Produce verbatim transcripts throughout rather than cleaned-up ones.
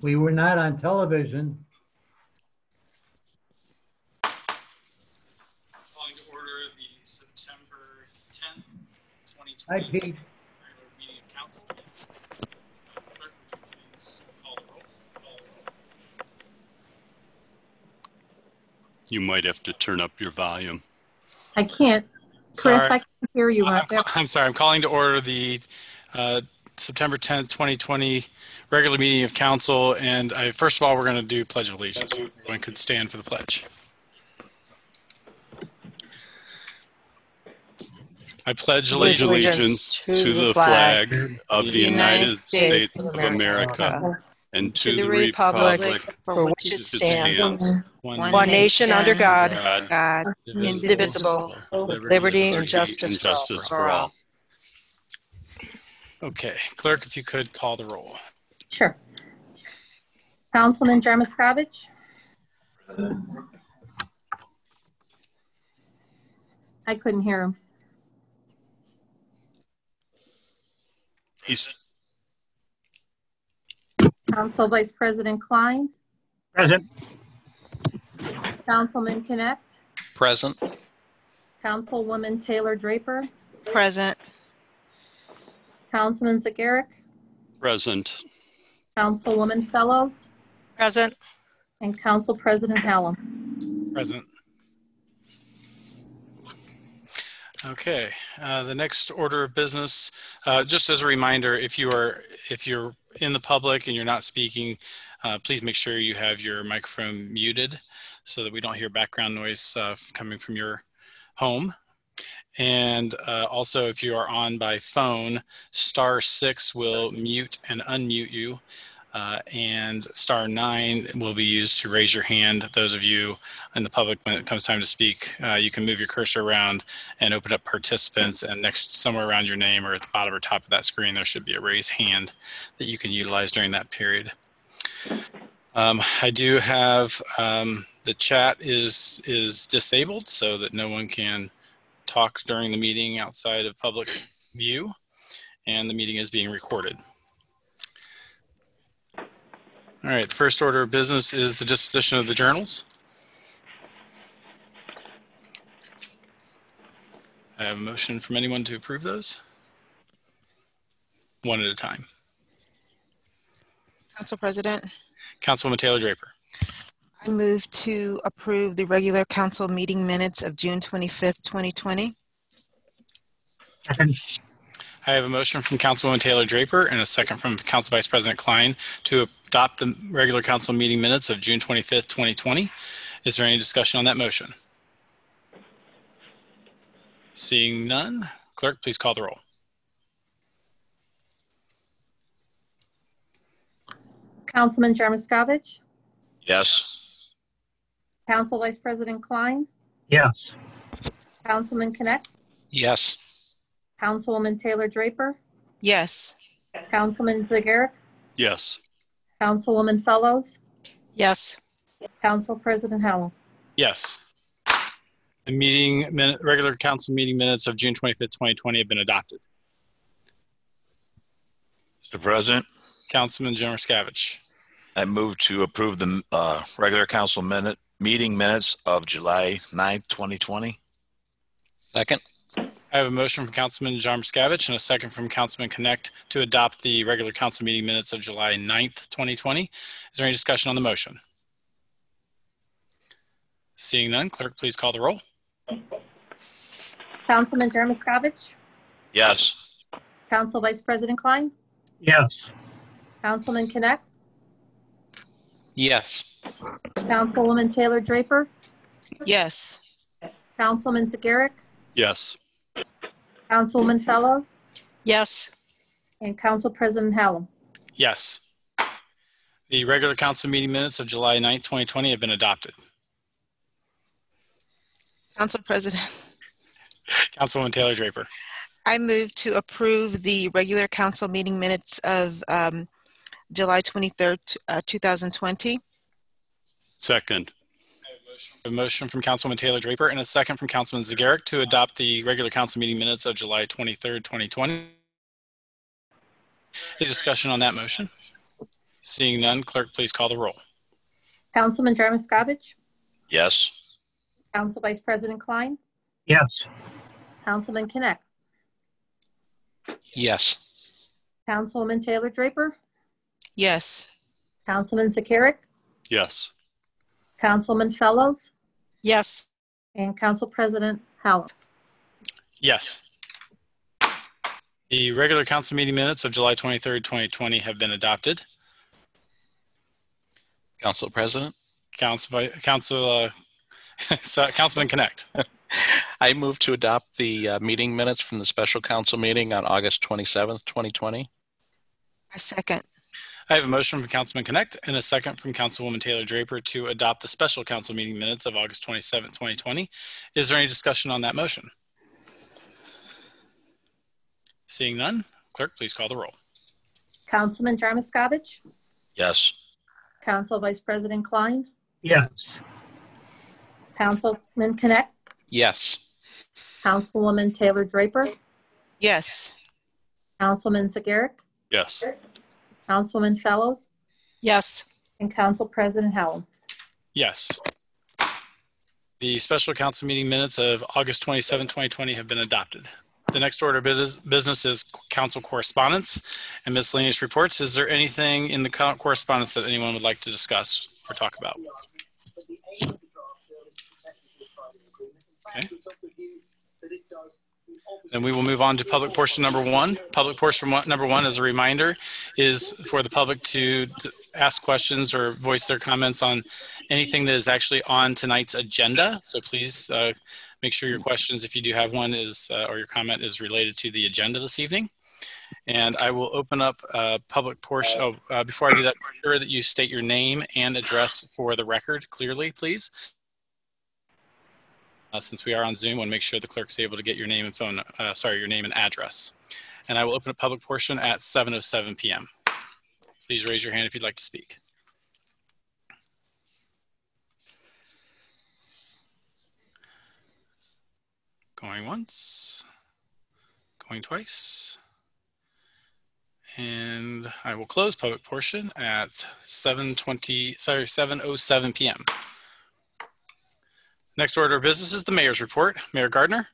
We were not on television. Calling to order the September tenth, twenty Hi, twenty Pete. regular meeting of council. Clerk, would you please call the roll? Call the roll. You might have to turn up your volume. I can't. Chris, Sorry. I can't hear you. I'm, Right there. I'm sorry. I'm calling to order the uh, September tenth, twenty twenty regular meeting of council. And I, first of all, we're going to do Pledge of Allegiance. Everyone could stand for the pledge. I pledge Pledge allegiance allegiance to the flag of the United States of America and to the republic for which it stands, one nation under God, God, indivisible, with liberty and justice for all. Okay, clerk, if you could call the roll. Sure. Councilman Jarmoskovich? I couldn't hear him. He's Council Vice President Klein? Present. Councilman Connect? Present. Councilwoman Taylor Draper? Present. Councilman Zagarek? present. Councilwoman Fellows? Present. And Council President Hallam? Present. Okay, uh, the next order of business, uh, just as a reminder, if you are if you're in the public and you're not speaking, uh, please make sure you have your microphone muted so that we don't hear background noise uh, coming from your home. And uh, also, if you are on by phone, star six will mute and unmute you. Uh, and star nine will be used to raise your hand. Those of you in the public, when it comes time to speak, uh, you can move your cursor around and open up participants, and next, somewhere around your name or at the bottom or top of that screen, there should be a raise hand that you can utilize during that period. Um, I do have um, the chat is is disabled so that no one can talk during the meeting outside of public view, and the meeting is being recorded. All right, the first order of business is the disposition of the journals. I have a motion from anyone to approve those? One at a time. Council President, Councilwoman Taylor Draper. I move to approve the regular council meeting minutes of June twenty-fifth, twenty twenty. Second. I have a motion from Councilwoman Taylor Draper and a second from Council Vice President Klein to adopt the regular council meeting minutes of June twenty-fifth, twenty twenty. Is there any discussion on that motion? Seeing none, clerk, please call the roll. Councilman Jarmoskovich? Yes. Council Vice President Klein? Yes. Councilman Connect? Yes. Councilwoman Taylor Draper? Yes. Councilman Zagarek? Yes. Councilwoman Fellows? Yes. Council President Hallam? Yes. The meeting minute, regular council meeting minutes of June twenty-fifth, twenty twenty have been adopted. Mister President, Councilman Jarmoskovich. I move to approve the uh, regular council minute meeting minutes of July ninth, twenty twenty. Second. I have a motion from Councilman Jarmoskovich and a second from Councilman Connect to adopt the regular council meeting minutes of July ninth, twenty twenty. Is there any discussion on the motion? Seeing none, clerk, please call the roll. Councilman Jarmoskovich? Yes. Council Vice President Klein? Yes. Councilman Connect? Yes. Councilwoman Taylor Draper? Yes. Councilman Zagarek? Yes. Councilwoman Fellows? Yes. And Council President Hallam? Yes. The regular council meeting minutes of July ninth, twenty twenty have been adopted. Council President, Councilwoman Taylor Draper. I move to approve the regular council meeting minutes of um, July twenty-third, uh, two thousand twenty. Second. A motion from Councilwoman Taylor Draper and a second from Councilman Zagarek to adopt the regular council meeting minutes of July twenty-third, twenty twenty. Any discussion on that motion? Seeing none, clerk, please call the roll. Councilman Jarmaskovich, Yes. Council Vice President Klein, Yes. Councilman Connect, Yes. Councilwoman Taylor Draper, Yes. Councilman Zakaric, Yes. Councilman Fellows, Yes. and Council President Hallam. Yes. The regular council meeting minutes of July twenty-third, twenty twenty have been adopted. Council President, Council, Vi- Council, uh, so- Councilman Connect. I move to adopt the uh, meeting minutes from the special council meeting on August twenty-seventh, twenty twenty. I second. I have a motion from Councilman Connect and a second from Councilwoman Taylor Draper to adopt the special council meeting minutes of August twenty-seventh, twenty twenty. Is there any discussion on that motion? Seeing none, clerk, please call the roll. Councilman Jarmaskovich, Yes. Council Vice President Klein, Yes. Councilman Connect, Yes. Councilwoman Taylor Draper, Yes. Councilman Zakaric, Yes. Councilwoman Fellows, Yes. and Council President Hallam. Yes. The special council meeting minutes of August twenty-seventh, twenty twenty have been adopted. The next order of business business is council correspondence and miscellaneous reports. Is there anything in the co- correspondence that anyone would like to discuss or talk about? Okay. Then we will move on to public portion number one. Public portion one, number one, as a reminder, is for the public to, to ask questions or voice their comments on anything that is actually on tonight's agenda. So please uh, make sure your questions, if you do have one, is uh, or your comment is related to the agenda this evening. And I will open up a public portion. Oh, uh, before I do that, make sure that you state your name and address for the record clearly, please. Uh, since we are on Zoom, I want to make sure the clerk's able to get your name and phone, uh, sorry, your name and address. And I will open a public portion at seven oh seven p m Please raise your hand if you'd like to speak. Going once, going twice. And I will close public portion at seven twenty, sorry, seven oh seven p m Next order of business is the mayor's report. Mayor Gardner.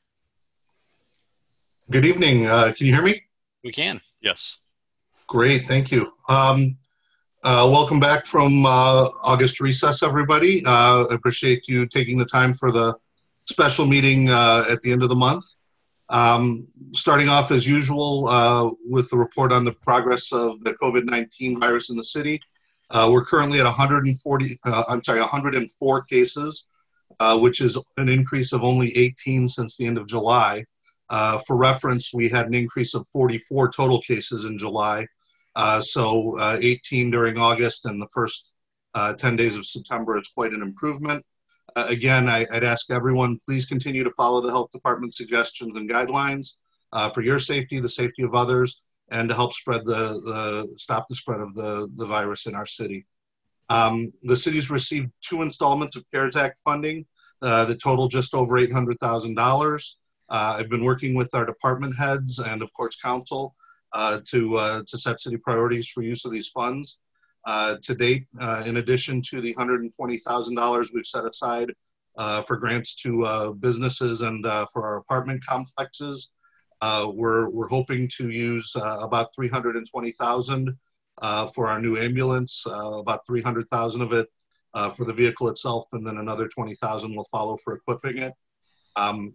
Good evening. Uh, can you hear me? We can. Yes. Great. Thank you. Um, uh, welcome back from uh, August recess, everybody. Uh, I appreciate you taking the time for the special meeting uh, at the end of the month. Um, starting off as usual uh, with the report on the progress of the COVID nineteen virus in the city. Uh, we're currently at one hundred forty, uh, I'm sorry, one hundred four cases. Uh, which is an increase of only eighteen since the end of July. Uh, for reference, we had an increase of forty-four total cases in July. Uh, so uh, eighteen during August and the first uh, ten days of September is quite an improvement. Uh, again, I, I'd ask everyone, please continue to follow the health department suggestions and guidelines uh, for your safety, the safety of others, and to help spread the, the stop the spread of the, the virus in our city. Um, the city's received two installments of CARES Act funding uh, that total just over eight hundred thousand dollars. Uh, I've been working with our department heads and, of course, council uh, to, uh, to set city priorities for use of these funds. Uh, to date, uh, in addition to the one hundred twenty thousand dollars we've set aside uh, for grants to uh, businesses and uh, for our apartment complexes, uh, we're, we're hoping to use uh, about three hundred twenty thousand dollars Uh, for our new ambulance, uh, about three hundred thousand of it uh, for the vehicle itself, and then another twenty thousand will follow for equipping it. Um,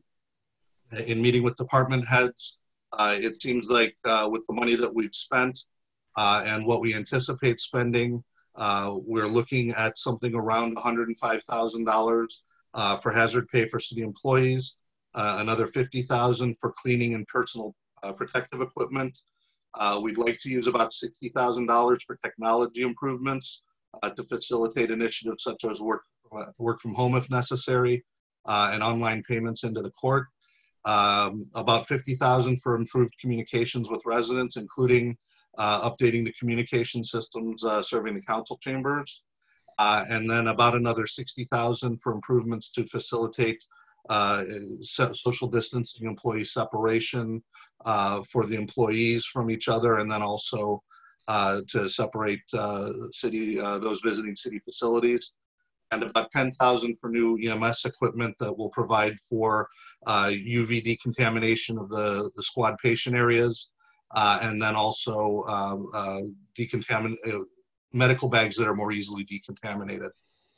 in meeting with department heads, uh, it seems like uh, with the money that we've spent uh, and what we anticipate spending, uh, we're looking at something around one hundred five thousand dollars uh, for hazard pay for city employees, uh, another fifty thousand dollars for cleaning and personal uh, protective equipment. Uh, we'd like to use about sixty thousand dollars for technology improvements uh, to facilitate initiatives such as work, uh, work from home if necessary, uh, and online payments into the court. Um, about fifty thousand dollars for improved communications with residents, including uh, updating the communication systems uh, serving the council chambers. Uh, and then about another sixty thousand dollars for improvements to facilitate uh, so social distancing, employee separation uh, for the employees from each other, and then also uh, to separate uh, city uh, those visiting city facilities, and about ten thousand for new E M S equipment that will provide for uh, U V decontamination of the, the squad patient areas, uh, and then also uh, uh, decontamin uh, medical bags that are more easily decontaminated.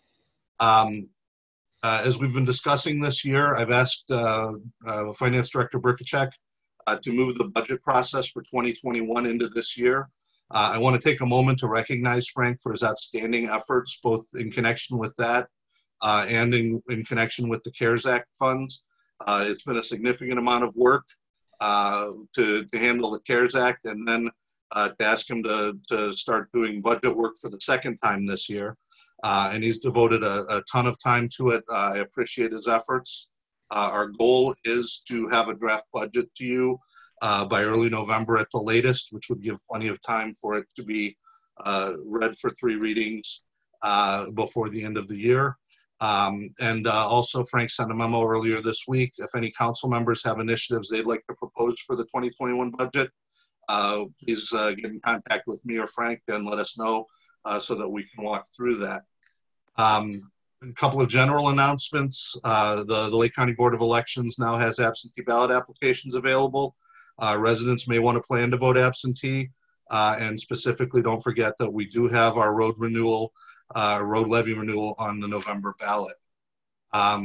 Um, uh, as we've been discussing this year, I've asked uh, uh, Finance Director Berkachek uh, to move the budget process for twenty twenty-one into this year. Uh, I want to take a moment to recognize Frank for his outstanding efforts, both in connection with that uh, and in, in connection with the CARES Act funds. Uh, it's been a significant amount of work uh, to, to handle the CARES Act, and then uh, to ask him to, to start doing budget work for the second time this year. Uh, and he's devoted a, a ton of time to it. Uh, I appreciate his efforts. Uh, our goal is to have a draft budget to you Uh, by early November at the latest, which would give plenty of time for it to be uh, read for three readings uh, before the end of the year. Um, and uh, also, Frank sent a memo earlier this week. If any council members have initiatives they'd like to propose for the twenty twenty-one budget, uh, please uh, get in contact with me or Frank and let us know uh, so that we can walk through that. Um, a couple of general announcements. Uh, the, the Lake County Board of Elections now has absentee ballot applications available. Uh, residents may want to plan to vote absentee, uh, and specifically don't forget that we do have our road renewal, uh, road levy renewal on the November ballot. Um,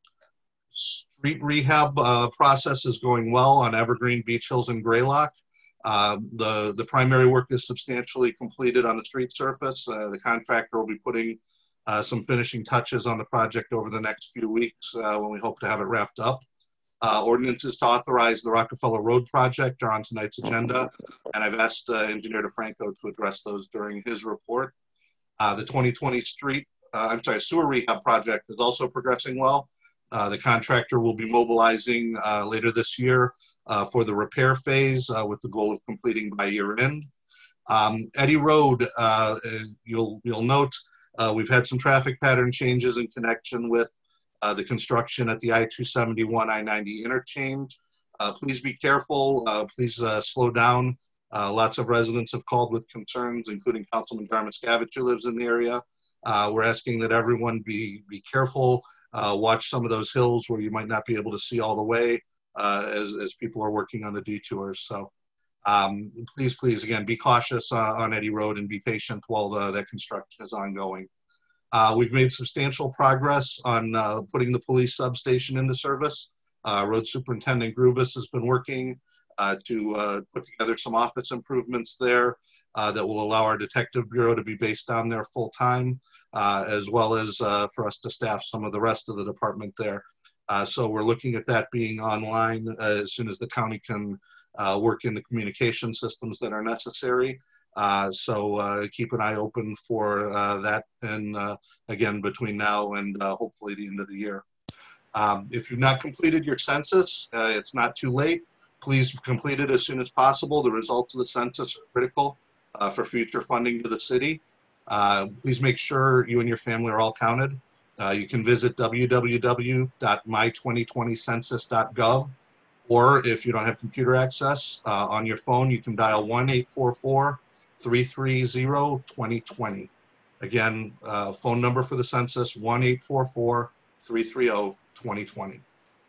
street rehab uh, process is going well on Evergreen, Beach Hills, and Greylock. Uh, the, the primary work is substantially completed on the street surface. Uh, the contractor will be putting uh, some finishing touches on the project over the next few weeks uh, when we hope to have it wrapped up. Uh, ordinances to authorize the Rockefeller Road project are on tonight's agenda, and I've asked uh, Engineer DeFranco to address those during his report. Uh, the twenty twenty street, uh, I'm sorry, sewer rehab project is also progressing well. Uh, the contractor will be mobilizing uh, later this year uh, for the repair phase uh, with the goal of completing by year end. Um, Eddy Road, uh, you'll, you'll note uh, we've had some traffic pattern changes in connection with Uh, the construction at the I two seventy-one I ninety interchange. Uh, please be careful. Uh, please uh, slow down. Uh, lots of residents have called with concerns, including Councilman Darma Scavich, who lives in the area. Uh, we're asking that everyone be, be careful. Uh, watch some of those hills where you might not be able to see all the way uh, as, as people are working on the detours. So um, please, please, again, be cautious uh, on Eddy Road and be patient while the, that construction is ongoing. Uh, we've made substantial progress on uh, putting the police substation into service. Uh, Road Superintendent Grubus has been working uh, to uh, put together some office improvements there uh, that will allow our detective bureau to be based down there full time, uh, as well as uh, for us to staff some of the rest of the department there. Uh, so we're looking at that being online uh, as soon as the county can uh, work in the communication systems that are necessary. Uh, so uh, keep an eye open for uh, that, and uh, again, between now and uh, hopefully the end of the year. Um, if you've not completed your census, uh, it's not too late. Please complete it as soon as possible. The results of the census are critical uh, for future funding to the city. Uh, please make sure you and your family are all counted. Uh, you can visit w w w dot my twenty twenty census dot gov, or if you don't have computer access uh, on your phone, you can dial one eight four four, three three zero, two zero two zero. Again, uh, phone number for the census, one eight four four, three three zero, two zero two zero.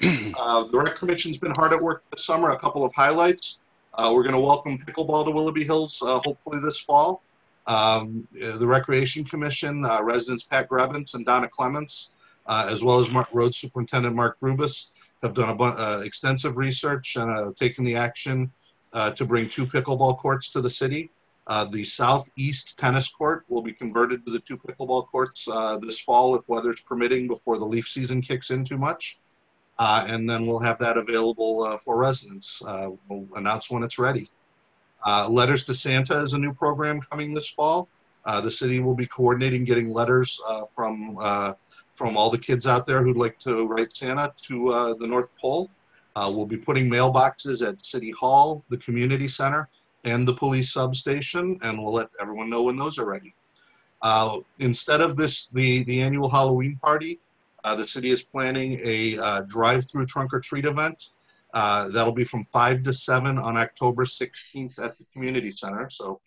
Uh, the Rec Commission's been hard at work this summer. A couple of highlights. Uh, we're going to welcome pickleball to Willoughby Hills uh, hopefully this fall. Um, the Recreation Commission, uh, residents Pat Grebens and Donna Clements, uh, as well as Mark, Road Superintendent Mark Grubus, have done a uh, extensive research and uh, taken the action uh, to bring two pickleball courts to the city. Uh, the southeast tennis court will be converted to the two pickleball courts uh, this fall, if weather's permitting, before the leaf season kicks in too much. Uh, and then we'll have that available uh, for residents. Uh, we'll announce when it's ready. Uh, Letters to Santa is a new program coming this fall. Uh, the city will be coordinating getting letters uh, from, uh, from all the kids out there who'd like to write Santa to uh, the North Pole. Uh, we'll be putting mailboxes at City Hall, the community center, and the police substation, and we'll let everyone know when those are ready. Uh, instead of this, the, the annual Halloween party, uh, the city is planning a uh, drive-through trunk or treat event. Uh, that'll be from five to seven on October sixteenth at the community center. So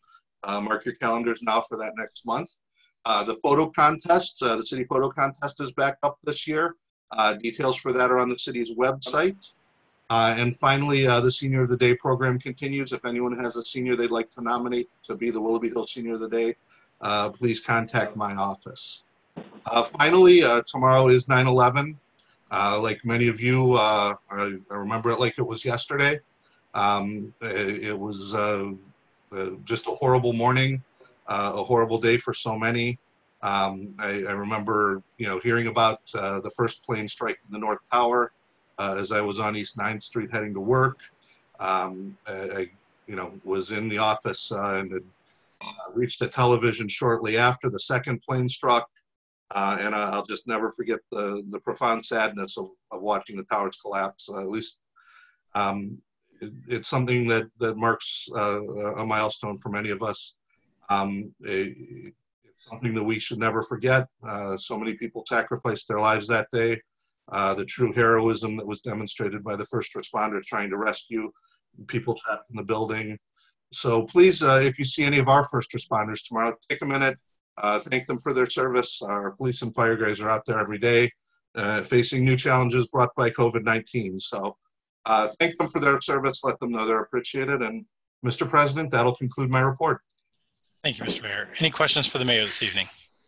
Uh, mark your calendars now for that next month. Uh, the photo contest, uh, the city photo contest is back up this year. Uh, details for that are on the city's website. Uh, and finally, uh, the Senior of the Day program continues. If anyone has a senior they'd like to nominate to be the Willoughby Hill Senior of the Day, uh, please contact my office. Uh, finally, uh, tomorrow is nine eleven. Uh, like many of you, uh, I, I remember it like it was yesterday. Um, it, it was uh, uh, just a horrible morning, uh, a horrible day for so many. Um, I, I remember, you know, hearing about uh, the first plane strike in the North Tower uh, as I was on East ninth Street heading to work. Um, I, I, you know, was in the office uh, and had uh, reached the television shortly after the second plane struck. Uh, and I'll just never forget the, the profound sadness of, of watching the towers collapse. Uh, at least um, it, it's something that, that marks uh, a milestone for many of us. Um, it, it's something that we should never forget. Uh, so many people sacrificed their lives that day. Uh, the true heroism that was demonstrated by the first responders trying to rescue people trapped in the building. So please, uh, if you see any of our first responders tomorrow, take a minute. Uh, thank them for their service. Our police and fire guys are out there every day uh, facing new challenges brought by COVID nineteen. So uh, thank them for their service. Let them know they're appreciated. And Mister President, that'll conclude my report. Thank you, Mister Mayor. Any questions for the mayor this evening?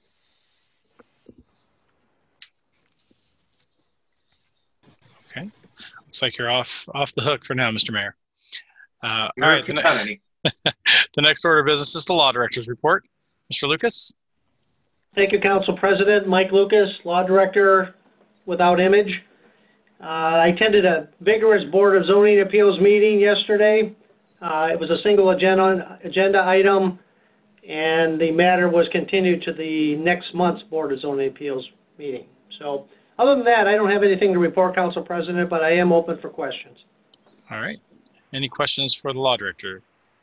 Okay. Looks like you're off, off the hook for now, Mister Mayor. Uh, all right. The, ne the next order of business is the Law Director's report. Mister Lucas. Thank you, Council President. Mike Lucas, Law Director without image. Uh, I attended a vigorous Board of Zoning Appeals meeting yesterday. Uh, it was a single agenda, agenda item, and the matter was continued to the next month's Board of Zoning Appeals meeting. So other than that, I don't have anything to report, Council President, but I am open for questions. All right. Any questions for the Law Director?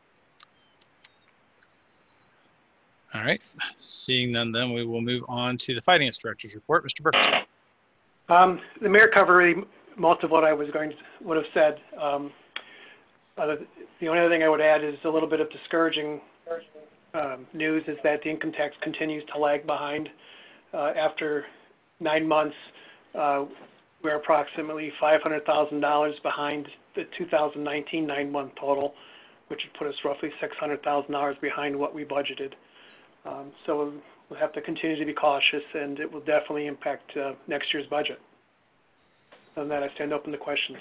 All right, seeing none, then we will move on to the Finance Director's report. Mister Burke. Um, the mayor covered most of what I was going to would have said. Um, uh, the only other thing I would add is a little bit of discouraging um, news is that the income tax continues to lag behind. Uh, after nine months, uh, we're approximately five hundred thousand dollars behind the two thousand nineteen nine-month total, which would put us roughly six hundred thousand dollars behind what we budgeted. Um, so we'll have to continue to be cautious, and it will definitely impact uh, next year's budget. Other than that, I stand open to questions.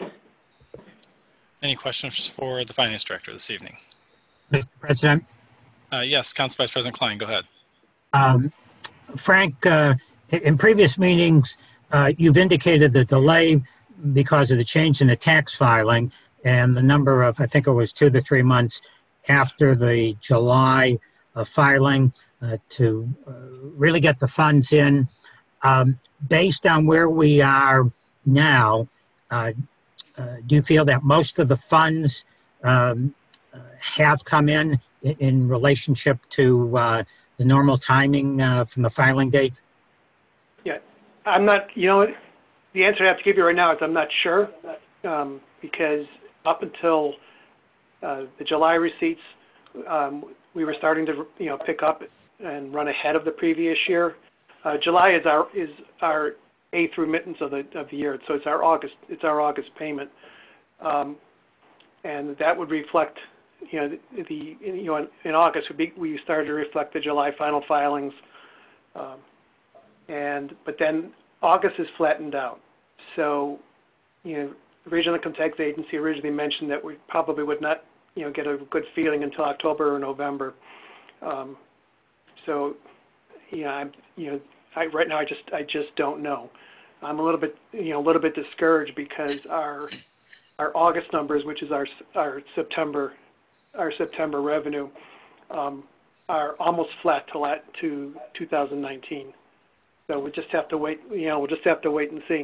Any questions for the Finance Director this evening? Mister President? Uh, yes, Council Vice President Klein, go ahead. Um, Frank, uh, in previous meetings, uh, you've indicated the delay because of the change in the tax filing and the number of, I think it was two to three months after the July uh, filing uh, to uh, really get the funds in. Um, based on where we are now, uh, uh, do you feel that most of the funds um, uh, have come in, in in relationship to uh, the normal timing uh, from the filing date? Yeah, I'm not, you know, the answer I have to give you right now is I'm not sure, um, because up until uh, the July receipts, um, we were starting to, you know, pick up and run ahead of the previous year. Uh, July is our is our eighth remittance of the of the year, so it's our August it's our August payment, um, and that would reflect, you know, the, the you know in, in August we be, we started to reflect the July final filings, um, and but then August is flattened out. So, you know, the Regional Income Tax Agency originally mentioned that we probably would not, you know, get a good feeling until October or November. Um, so, you know, I'm, you know, I, right now I just I just don't know. I'm a little bit, you know, a little bit discouraged because our our August numbers, which is our our September our September revenue, um, are almost flat to to two thousand nineteen. So we just have to wait. You know, we'll just have to wait and see.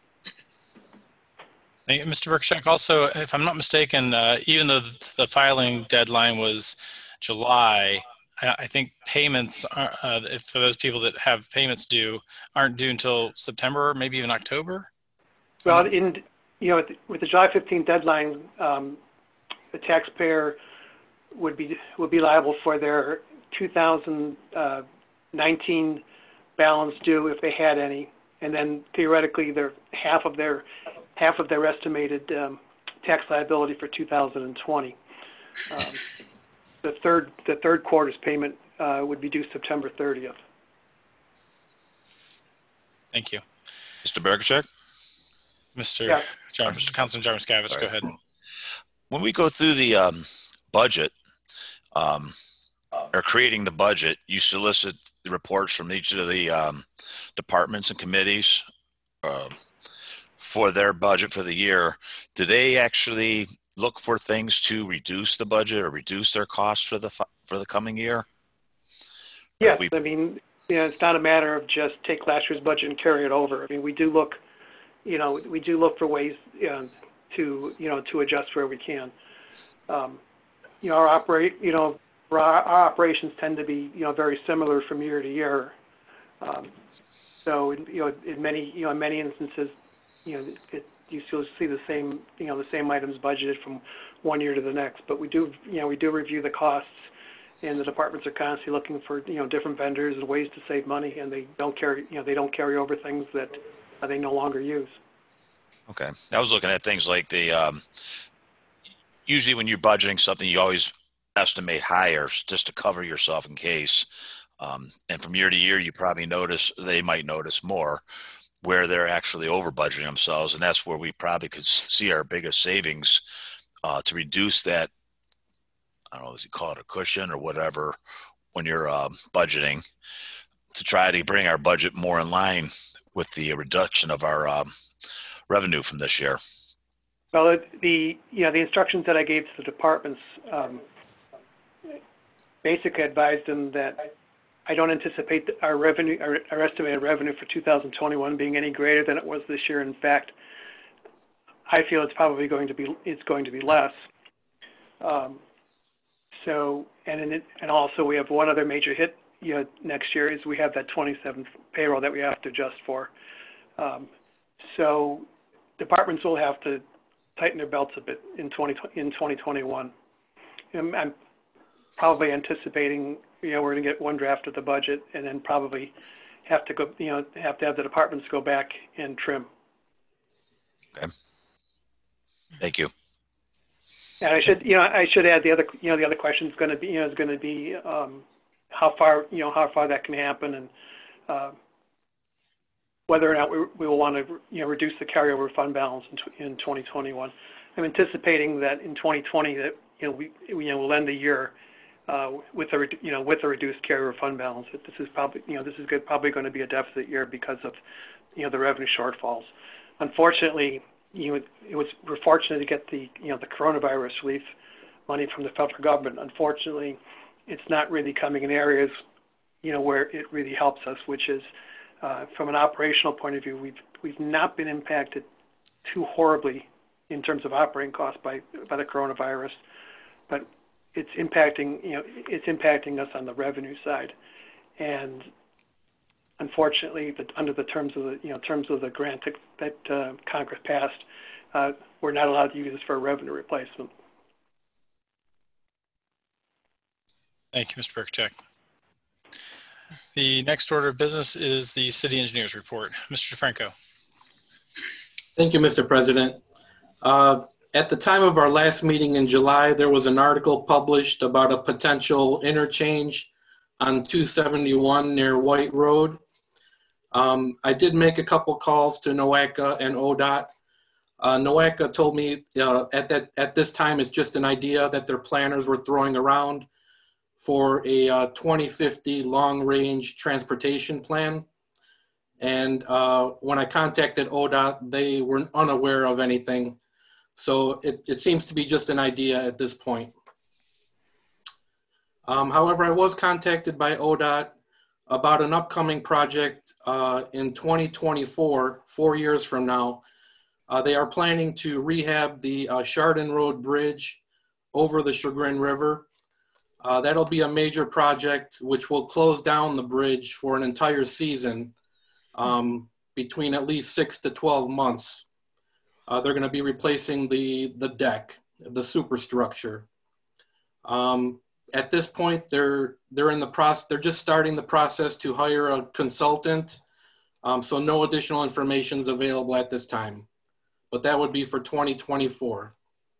Thank you, Mister Berkshak. Also, if I'm not mistaken, uh, even though the filing deadline was July, I, I think payments, are, uh, if for those people that have payments due, aren't due until September, maybe even October. Well, in you know, with the July fifteenth deadline, um, the taxpayer would be would be liable for their two thousand nineteen balance due if they had any, and then theoretically their half of their half of their estimated um, tax liability for two thousand twenty. Um, the third the third quarter's payment uh, would be due September thirtieth. Thank you. Mister Berkowitz? Mister Yeah. John, Councilman Jarvis, go ahead. When we go through the um, budget, um, or creating the budget, you solicit the reports from each of the um, departments and committees uh, for their budget for the year. Do they actually look for things to reduce the budget or reduce their costs for the for the coming year? Yes, we... I mean, you know, it's not a matter of just take last year's budget and carry it over. I mean, we do look, you know, we do look for ways uh, to, you know, to adjust where we can. Um, you know, our operate, you know, our, our operations tend to be, you know, very similar from year to year. Um, so, you know, in many, you know, in many instances, you know, it, you still see the same, you know, the same items budgeted from one year to the next. But we do, you know, we do review the costs, and the departments are constantly looking for, you know, different vendors and ways to save money, and they don't carry, you know, they don't carry over things that uh, they no longer use. Okay, I was looking at things like the. Um, usually, when you're budgeting something, you always estimate higher just to cover yourself in case. Um, and from year to year, you probably notice they might notice more where they're actually over budgeting themselves, and that's where we probably could see our biggest savings uh, to reduce that. I don't know, as you call it, a cushion or whatever, when you're uh, budgeting, to try to bring our budget more in line with the reduction of our um, revenue from this year. Well, the you know the instructions that I gave to the departments um, basically advised them that I don't anticipate our revenue, our, our estimated revenue for two thousand twenty-one being any greater than it was this year. In fact, I feel it's probably going to be it's going to be less. Um, so and in it, and also we have one other major hit you know, next year is we have that twenty-seventh payroll that we have to adjust for. Um, so departments will have to tighten their belts a bit in twenty in twenty twenty-one. And I'm probably anticipating, you know, we're going to get one draft of the budget and then probably have to go, you know, have to have the departments go back and trim. Okay. Thank you. And I should, you know, I should add the other, you know, the other question is going to be, you know, is going to be um, how far, you know, how far that can happen, and uh, whether or not we, we will want to, you know, reduce the carryover fund balance in, in twenty twenty-one. I'm anticipating that in twenty twenty that, you know, we, you know, we'll end the year uh, with a, you know, with a reduced carryover fund balance. That this is probably, you know, this is good, probably going to be a deficit year because of, you know, the revenue shortfalls. Unfortunately, you know, it was, we're fortunate to get the, you know, the coronavirus relief money from the federal government. Unfortunately, it's not really coming in areas, you know, where it really helps us, which is uh, from an operational point of view, we've, we've not been impacted too horribly in terms of operating costs by, by the coronavirus, but it's impacting, you know, it's impacting us on the revenue side. And unfortunately, the, under the terms of the, you know, terms of the grant that, that uh, Congress passed, uh, we're not allowed to use this for revenue replacement. Thank you, Mister Berkowitz. The next order of business is the City Engineer's Report. Mister DeFranco. Thank you, Mister President. Uh, at the time of our last meeting in July, there was an article published about a potential interchange on two seventy-one near White Road. Um, I did make a couple calls to NOACA and O D O T. Uh, NOACA told me uh, at, that, at this time it's just an idea that their planners were throwing around for a uh, twenty fifty long-range transportation plan. And uh, when I contacted O D O T, they were unaware of anything. So it, it seems to be just an idea at this point. Um, however, I was contacted by O D O T about an upcoming project uh, in twenty twenty-four, four years from now. Uh, they are planning to rehab the uh, Chardon Road Bridge over the Chagrin River. Uh, that'll be a major project which will close down the bridge for an entire season, um, between at least six to twelve months. Uh, they're going to be replacing the, the deck, the superstructure. Um, at this point, they're they're in the process. They're just starting the process to hire a consultant. Um, so no additional information is available at this time, but that would be for twenty twenty-four.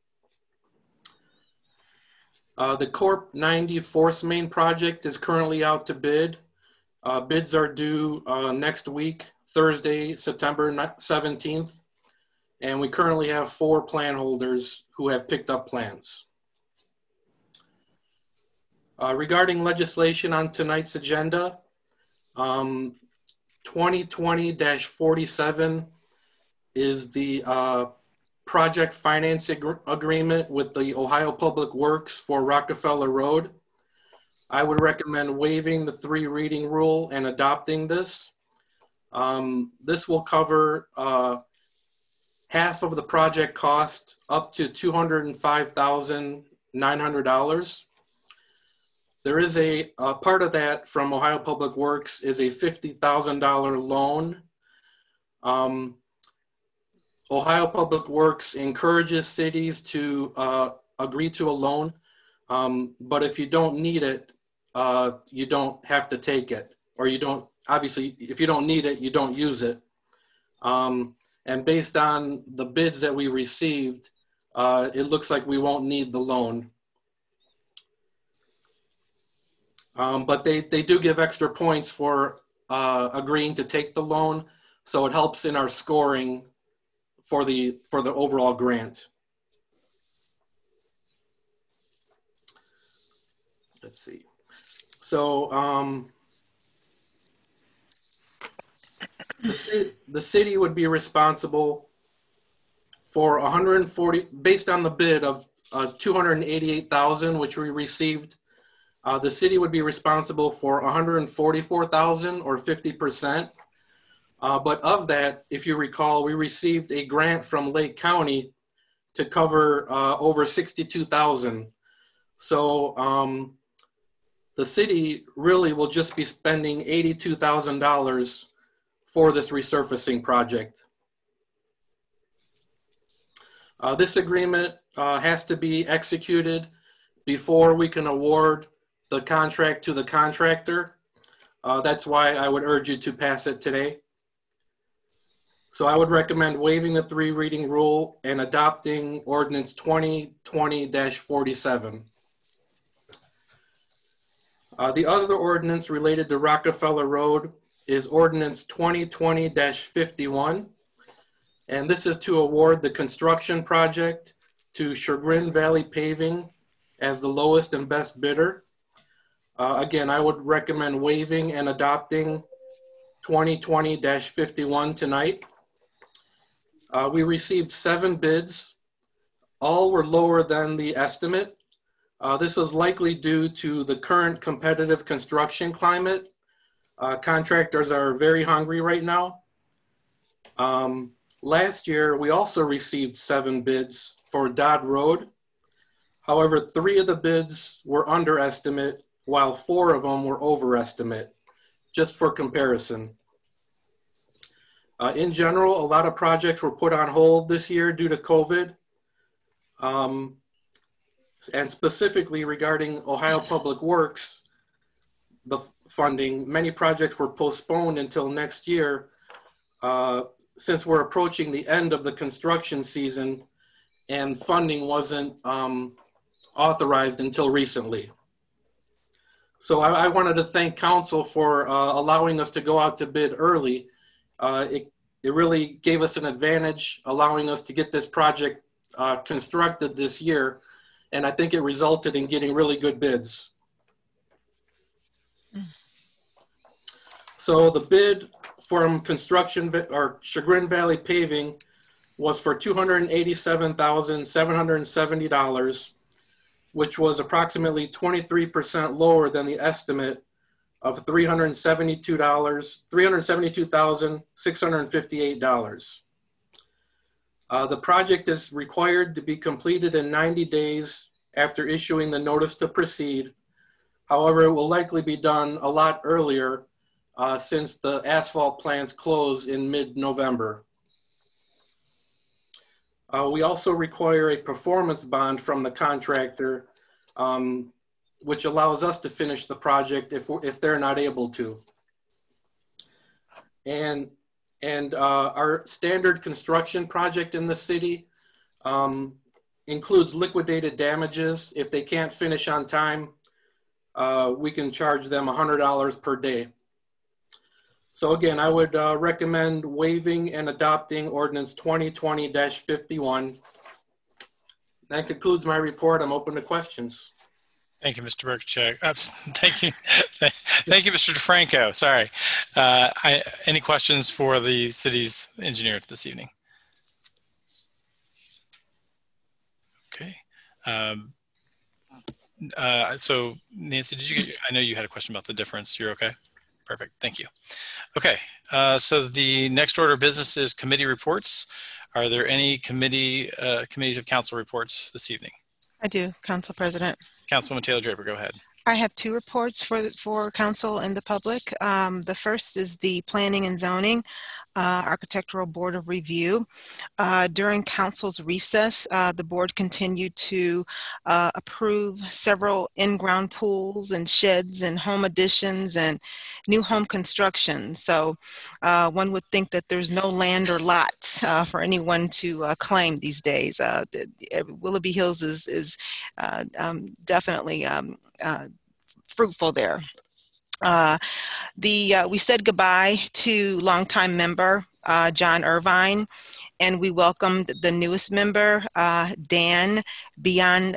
Uh, the Corp ninety Force Main project is currently out to bid. Uh, bids are due uh, next week, Thursday, September seventeenth. And we currently have four plan holders who have picked up plans. Uh, regarding legislation on tonight's agenda, um, twenty twenty dash forty-seven is the uh, project finance ag agreement with the Ohio Public Works for Rockefeller Road. I would recommend waiving the three reading rule and adopting this. Um, this will cover uh, half of the project cost up to two hundred five thousand nine hundred dollars. There is a, a part of that from Ohio Public Works is a fifty thousand dollar loan. Um, Ohio Public Works encourages cities to uh, agree to a loan, um, but if you don't need it, uh, you don't have to take it, or you don't, obviously, if you don't need it, you don't use it. Um, and based on the bids that we received, uh, it looks like we won't need the loan. Um, but they, they do give extra points for uh, agreeing to take the loan, so it helps in our scoring for the, for the overall grant. Let's see. So um, the, city, the city would be responsible for one hundred forty, based on the bid of uh, two hundred eighty-eight thousand, which we received. Uh, the city would be responsible for one hundred forty-four thousand, or fifty percent. Uh, but of that, if you recall, we received a grant from Lake County to cover uh, over sixty-two thousand. So um, the city really will just be spending eighty-two thousand dollars for this resurfacing project. Uh, this agreement uh, has to be executed before we can award the contract to the contractor. Uh, that's why I would urge you to pass it today. So I would recommend waiving the three reading rule and adopting ordinance twenty twenty dash forty-seven. Uh, the other ordinance related to Rockefeller Road is ordinance twenty twenty dash fifty-one. And this is to award the construction project to Chagrin Valley Paving as the lowest and best bidder. Uh, again, I would recommend waiving and adopting twenty twenty dash fifty-one tonight. Uh, we received seven bids. All were lower than the estimate. Uh, this was likely due to the current competitive construction climate. Uh, contractors are very hungry right now. Um, last year, we also received seven bids for Dodd Road. However, three of the bids were under estimate, while four of them were overestimate, just for comparison. Uh, in general, a lot of projects were put on hold this year due to COVID. Um, and specifically regarding Ohio Public Works, the funding, many projects were postponed until next year. Uh, since we're approaching the end of the construction season and funding wasn't um, authorized until recently. So I, I wanted to thank council for uh, allowing us to go out to bid early. Uh, it, it really gave us an advantage, allowing us to get this project uh, constructed this year. And I think it resulted in getting really good bids. So the bid from construction or Chagrin Valley Paving was for two hundred eighty-seven thousand seven hundred seventy dollars, which was approximately twenty-three percent lower than the estimate of three hundred seventy-two thousand six hundred fifty-eight dollars. Uh, the project is required to be completed in ninety days after issuing the notice to proceed. However, it will likely be done a lot earlier uh, since the asphalt plants close in mid-November. Uh, we also require a performance bond from the contractor um, which allows us to finish the project if, we're, if they're not able to. And, and uh, our standard construction project in the city um, includes liquidated damages. If they can't finish on time, uh, we can charge them one hundred dollars per day. So again, I would uh, recommend waiving and adopting ordinance twenty twenty dash fifty-one. That concludes my report. I'm open to questions. Thank you, Mister Berkowitz. Uh, thank you. Thank you, Mister DeFranco. Sorry. Uh, I, any questions for the city's engineer this evening? Okay. Um, uh, so Nancy, did you get, I know you had a question about the difference. You're okay? Perfect. Thank you. Okay. Uh, so the next order of business is committee reports. Are there any committee uh, committees of council reports this evening? I do, Council President. Councilwoman Taylor Draper, go ahead. I have two reports for, for council and the public. Um, the first is the Planning and Zoning uh, Architectural Board of Review. Uh, during council's recess, uh, the board continued to uh, approve several in-ground pools and sheds and home additions and new home construction. So uh, one would think that there's no land or lots uh, for anyone to uh, claim these days. Uh, the, Willoughby Hills is, is uh, um, definitely um, uh, fruitful there. Uh, the uh, we said goodbye to longtime member uh, John Irvine, and we welcomed the newest member, uh, Dan Biondolillo.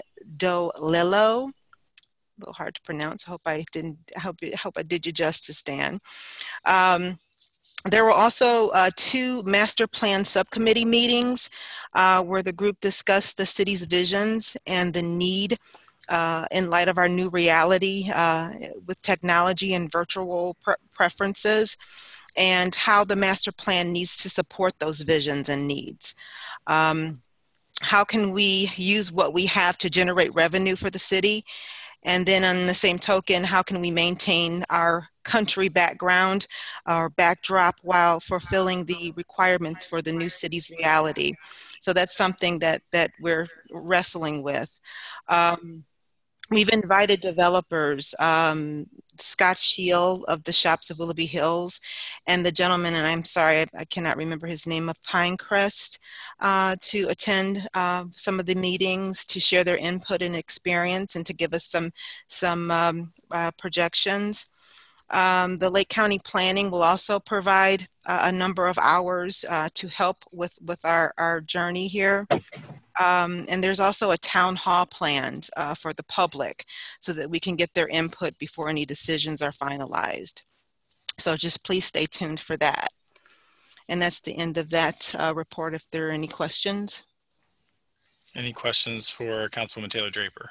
A little hard to pronounce. I hope I didn't. I hope, I hope I did you justice, Dan. Um, There were also uh, two master plan subcommittee meetings uh, where the group discussed the city's visions and the need uh, in light of our new reality uh, with technology and virtual pre preferences, and how the master plan needs to support those visions and needs. Um, how can we use what we have to generate revenue for the city? And then on the same token, how can we maintain our country background or backdrop while fulfilling the requirements for the new city's reality? So that's something that, that we're wrestling with. Um, we've invited developers, um, Scott Shield of the Shops of Willoughby Hills, and the gentleman, and I'm sorry, I, I cannot remember his name, of Pinecrest, uh, to attend uh, some of the meetings, to share their input and experience, and to give us some, some um, uh, projections. Um, the Lake County Planning will also provide uh, a number of hours uh, to help with, with our, our journey here. Um, and there's also a town hall planned uh, for the public so that we can get their input before any decisions are finalized. So just please stay tuned for that. And that's the end of that uh, report, if there are any questions. Any questions for Councilwoman Taylor Draper?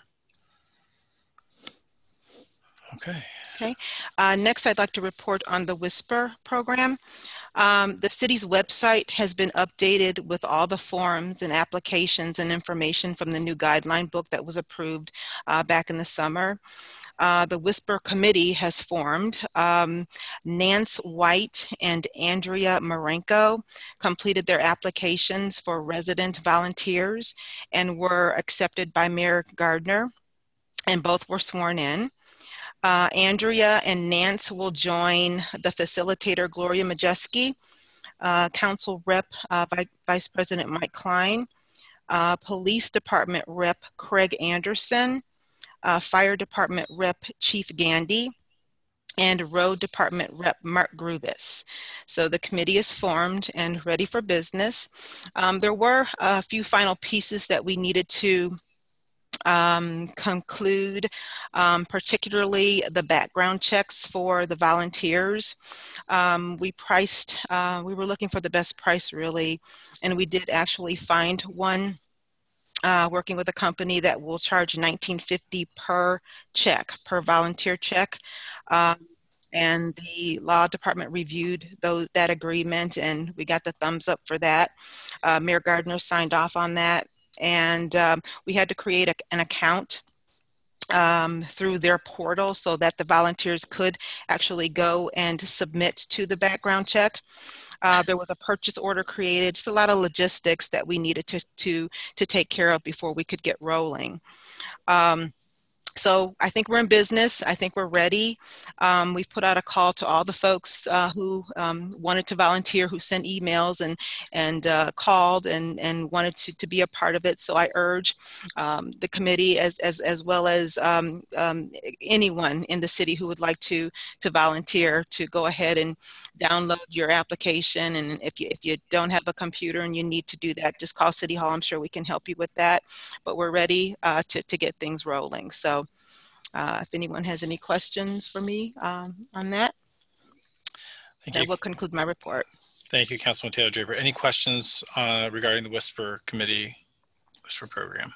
Okay. Okay. Uh, next, I'd like to report on the Whisper program. Um, the city's website has been updated with all the forms and applications and information from the new guideline book that was approved uh, back in the summer. Uh, the Whisper Committee has formed. Um, Nance White and Andrea Marenko completed their applications for resident volunteers and were accepted by Mayor Gardner, and both were sworn in. Uh, Andrea and Nance will join the facilitator, Gloria Majeski, uh, Council Rep, uh, Vi Vice President Mike Klein, uh, Police Department Rep Craig Anderson, uh, Fire Department Rep Chief Gandy, and Road Department Rep Mark Grubis. So the committee is formed and ready for business. Um, there were a few final pieces that we needed to Um, conclude, um, particularly the background checks for the volunteers. Um, we priced, uh, we were looking for the best price really, and we did actually find one uh, working with a company that will charge nineteen fifty per check, per volunteer check. Um, and the law department reviewed those, that agreement, and we got the thumbs up for that. Uh, Mayor Gardner signed off on that. And um, we had to create a, an account um, through their portal so that the volunteers could actually go and submit to the background check. Uh, there was a purchase order created, just a lot of logistics that we needed to, to, to take care of before we could get rolling. Um, So I think we're in business. I think we're ready. Um, we've put out a call to all the folks uh, who um, wanted to volunteer, who sent emails and and uh, called and and wanted to, to be a part of it. So I urge um, the committee as as as well as um, um, anyone in the city who would like to to volunteer to go ahead and download your application. And if you if you don't have a computer and you need to do that, just call City Hall. I'm sure we can help you with that. But we're ready uh, to to get things rolling. So. Uh, if anyone has any questions for me um, on that, Thank that you. will conclude my report. Thank you, Councilman Taylor Draper. Any questions uh, regarding the WISPR committee, WISPR program?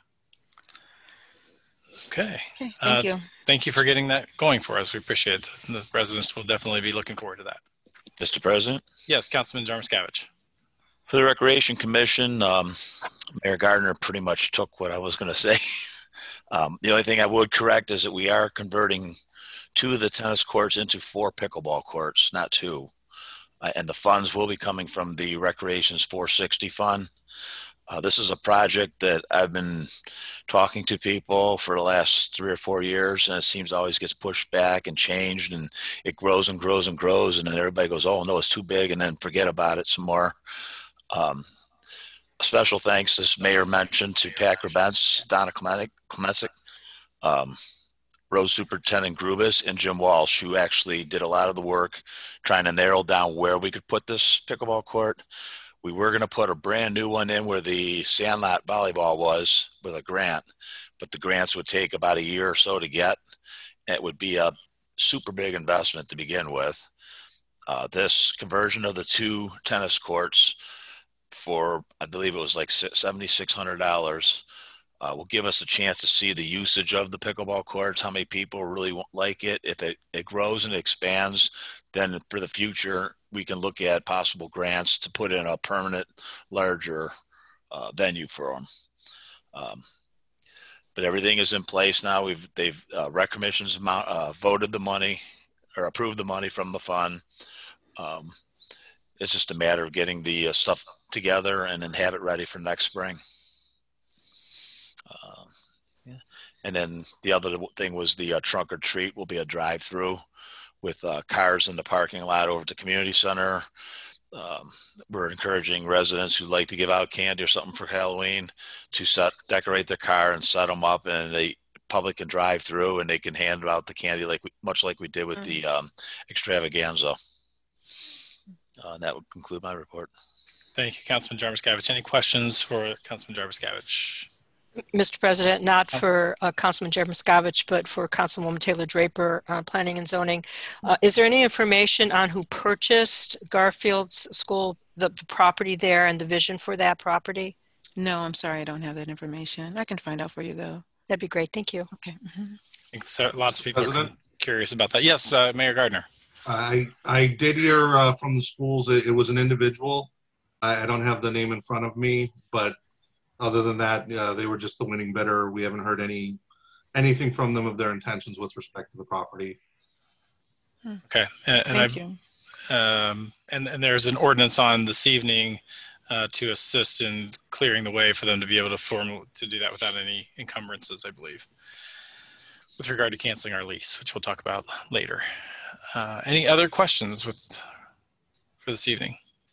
Okay. Okay, thank uh, you. Thank you for getting that going for us. We appreciate it. The residents will definitely be looking forward to that. Mister President? Yes, Councilman Jarmscavich. For the Recreation Commission, um, Mayor Gardner pretty much took what I was going to say. Um, the only thing I would correct is that we are converting two of the tennis courts into four pickleball courts, not two. Uh, and the funds will be coming from the Recreation's four sixty fund. Uh, this is a project that I've been talking to people for the last three or four years, and it seems always gets pushed back and changed, and it grows and grows and grows, and then everybody goes, oh, no, it's too big, and then forget about it some more. Um, Special thanks, as Mayor mentioned, to Packer Bentz, Donna Klemensic, um, Road Superintendent Grubus, and Jim Walsh, who actually did a lot of the work trying to narrow down where we could put this pickleball court. We were going to put a brand new one in where the Sandlot volleyball was with a grant, but the grants would take about a year or so to get. And it would be a super big investment to begin with. Uh, this conversion of the two tennis courts for, I believe it was like seven thousand six hundred dollars, uh, will give us a chance to see the usage of the pickleball courts, how many people really like it. If it, it grows and expands, then for the future, we can look at possible grants to put in a permanent, larger uh, venue for them. Um, but everything is in place now. We've they've uh, Rec Commission's amount, uh, voted the money or approved the money from the fund. Um, it's just a matter of getting the uh, stuff together and then have it ready for next spring. Uh, yeah. And then the other thing was the uh, trunk or treat will be a drive-through with uh, cars in the parking lot over at the community center. Um, we're encouraging residents who like to give out candy or something for Halloween to set, decorate their car and set them up, and the public can drive through and they can hand out the candy like we, much like we did with mm-hmm. the um, extravaganza. Uh, and that would conclude my report. Thank you, Councilman Jarmscavich. Any questions for Councilman Jarmscavich? Mister President, not for uh, Councilman Jarmscavich, but for Councilwoman Taylor Draper, uh, Planning and Zoning. Uh, is there any information on who purchased Garfield's school, the property there, and the vision for that property? No, I'm sorry, I don't have that information. I can find out for you, though. That'd be great. Thank you. Okay. Mm-hmm. I think so, lots of people President? are curious about that. Yes, uh, Mayor Gardner. I I did hear uh, from the schools it, it was an individual. I, I don't have the name in front of me, but other than that, uh, they were just the winning bidder. We haven't heard any anything from them of their intentions with respect to the property. Okay, and, and thank I, you. Um, and and there's an ordinance on this evening uh, to assist in clearing the way for them to be able to form to do that without any encumbrances, I believe, with regard to canceling our lease, which we'll talk about later. Uh, any other questions with for this evening?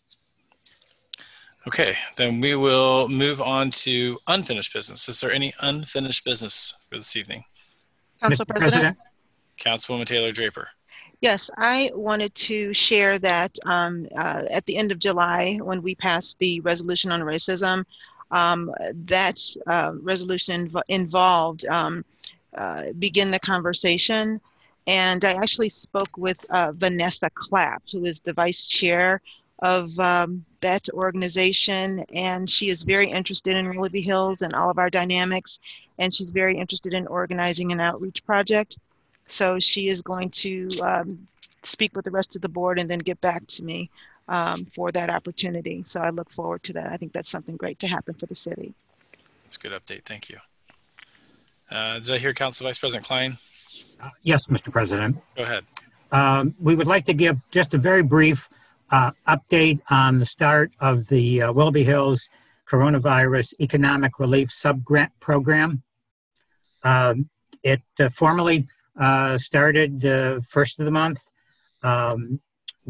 Okay, then we will move on to unfinished business. Is there any unfinished business for this evening? Council President? Councilwoman Taylor Draper. Yes, I wanted to share that um, uh, at the end of July, when we passed the resolution on racism, um, that uh, resolution inv involved um, uh, Begin the Conversation. And I actually spoke with uh, Vanessa Clapp, who is the vice chair of um, that organization. And she is very interested in Willoughby Hills and all of our dynamics. And she's very interested in organizing an outreach project. So she is going to um, speak with the rest of the board and then get back to me um, for that opportunity. So I look forward to that. I think that's something great to happen for the city. That's a good update. Thank you. Uh, did I hear Council Vice President Klein? Uh, yes, Mister President. Go ahead. Um, we would like to give just a very brief uh, update on the start of the uh, Willoughby Hills Coronavirus Economic Relief Subgrant Program. Um, it uh, formally uh, started uh, first of the month. Um,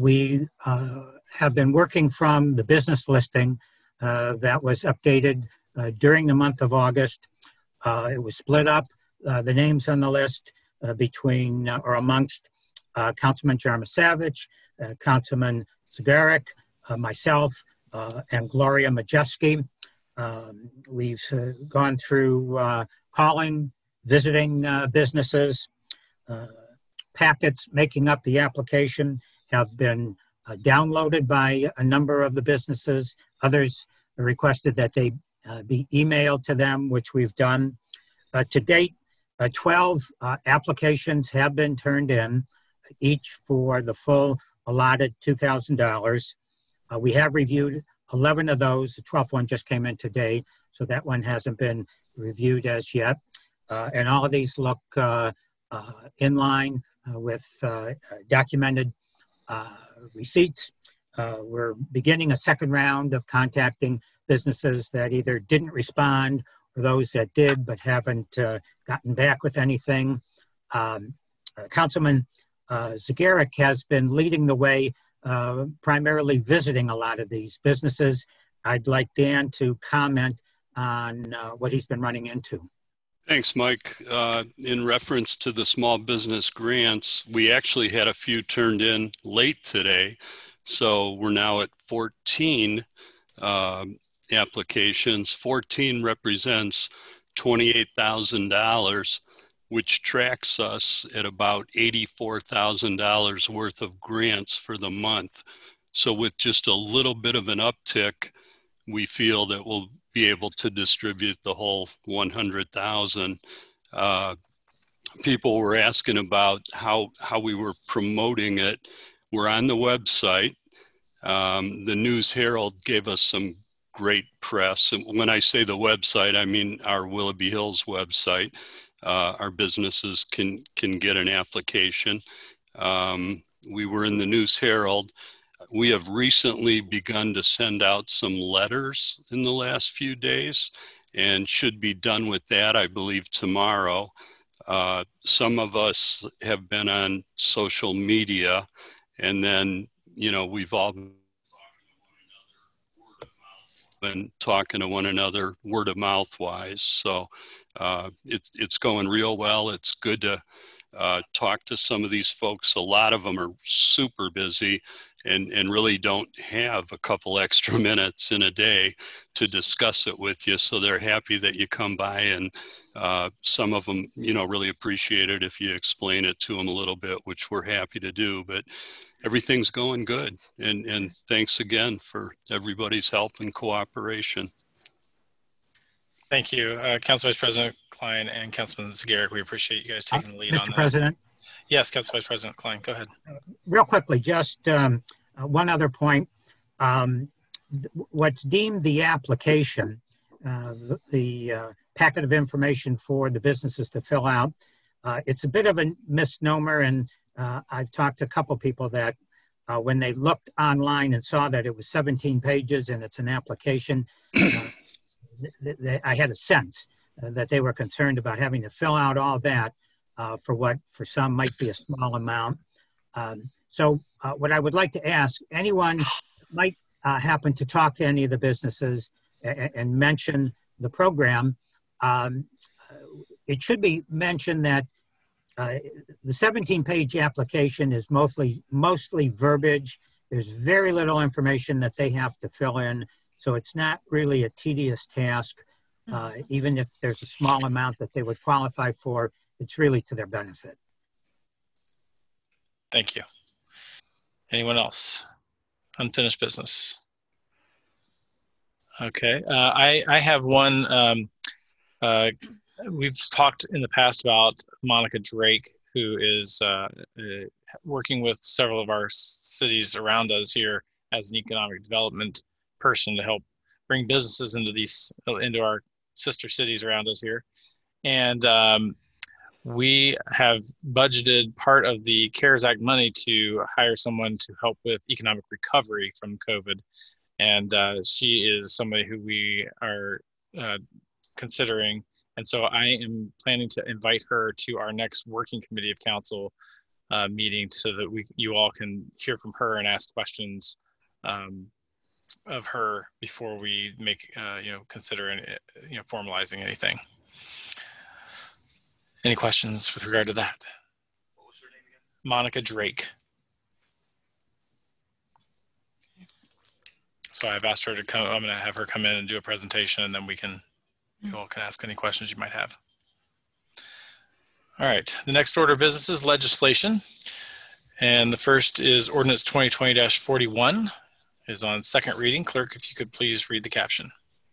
we uh, have been working from the business listing uh, that was updated uh, during the month of August. Uh, it was split up, uh, the names on the list uh, between uh, or amongst uh, Councilman Jarmosavich, uh, Councilman Zagaric, uh, myself, uh, and Gloria Majeski. Um, we've uh, gone through uh, calling, visiting uh, businesses. Uh, packets making up the application have been uh, downloaded by a number of the businesses. Others requested that they uh, be emailed to them, which we've done. Uh, to date, uh, twelve uh, applications have been turned in, each for the full allotted two thousand dollars. Uh, we have reviewed eleven of those. The twelfth one just came in today, so that one hasn't been reviewed as yet. Uh, and all of these look uh, uh, in line uh, with uh, documented uh, receipts. Uh, we're beginning a second round of contacting businesses that either didn't respond or those that did but haven't uh, gotten back with anything. Um, uh, Councilman uh, Zagaric has been leading the way, uh, primarily visiting a lot of these businesses. I'd like Dan to comment on uh, what he's been running into. Thanks, Mike. Uh, in reference to the small business grants, we actually had a few turned in late today. So we're now at fourteen uh, applications. fourteen represents twenty-eight thousand dollars, which tracks us at about eighty-four thousand dollars worth of grants for the month. So with just a little bit of an uptick, we feel that we'll be able to distribute the whole one hundred thousand. Uh, people were asking about how, how we were promoting it. We're on the website. Um, the News Herald gave us some great press. And when I say the website, I mean our Willoughby Hills website. Uh, our businesses can, can get an application. Um, we were in the News Herald. We have recently begun to send out some letters in the last few days and should be done with that, I believe, tomorrow. Uh, some of us have been on social media, and then, you know, we've all been talking to one another word of mouth wise. So uh, it, it's going real well. It's good to uh, talk to some of these folks. A lot of them are super busy and, and really don't have a couple extra minutes in a day to discuss it with you. So they're happy that you come by, and uh, some of them, you know, really appreciate it if you explain it to them a little bit, which we're happy to do. But everything's going good. And, and thanks again for everybody's help and cooperation. Thank you, uh, Council Vice President Klein and Councilman Zagaric. We appreciate you guys taking the lead Mister on that. President? Yes, Council Vice President Klein, go ahead. Uh, real quickly, just um, uh, one other point. Um, what's deemed the application, uh, the, the uh, packet of information for the businesses to fill out, uh, it's a bit of a misnomer, and uh, I've talked to a couple people that uh, when they looked online and saw that it was seventeen pages and it's an application, uh, th th I had a sense uh, that they were concerned about having to fill out all that uh, for what for some might be a small amount. Um, so uh, what I would like to ask, anyone might uh, happen to talk to any of the businesses and, and mention the program, um, it should be mentioned that uh, the seventeen page application is mostly, mostly verbiage. There's very little information that they have to fill in. So it's not really a tedious task. Uh, even if there's a small amount that they would qualify for, it's really to their benefit. Thank you. Anyone else? Unfinished business. Okay, uh, I, I have one. Um, uh, we've talked in the past about Monica Drake, who is uh, uh, working with several of our cities around us here as an economic development person to help bring businesses into these into our sister cities around us here. And um, we have budgeted part of the CARES Act money to hire someone to help with economic recovery from COVID. And uh, she is somebody who we are uh, considering And so I am planning to invite her to our next working committee of council uh, meeting so that we you all can hear from her and ask questions um, of her before we make, uh, you know, consider, you know, formalizing anything. Any questions with regard to that? What was her name again? Monica Drake. So I've asked her to come, I'm going to have her come in and do a presentation, and then we can, you all can ask any questions you might have. All right, the next order of business is legislation. And the first is ordinance twenty twenty dash forty-one is on second reading. Clerk, if you could please read the caption.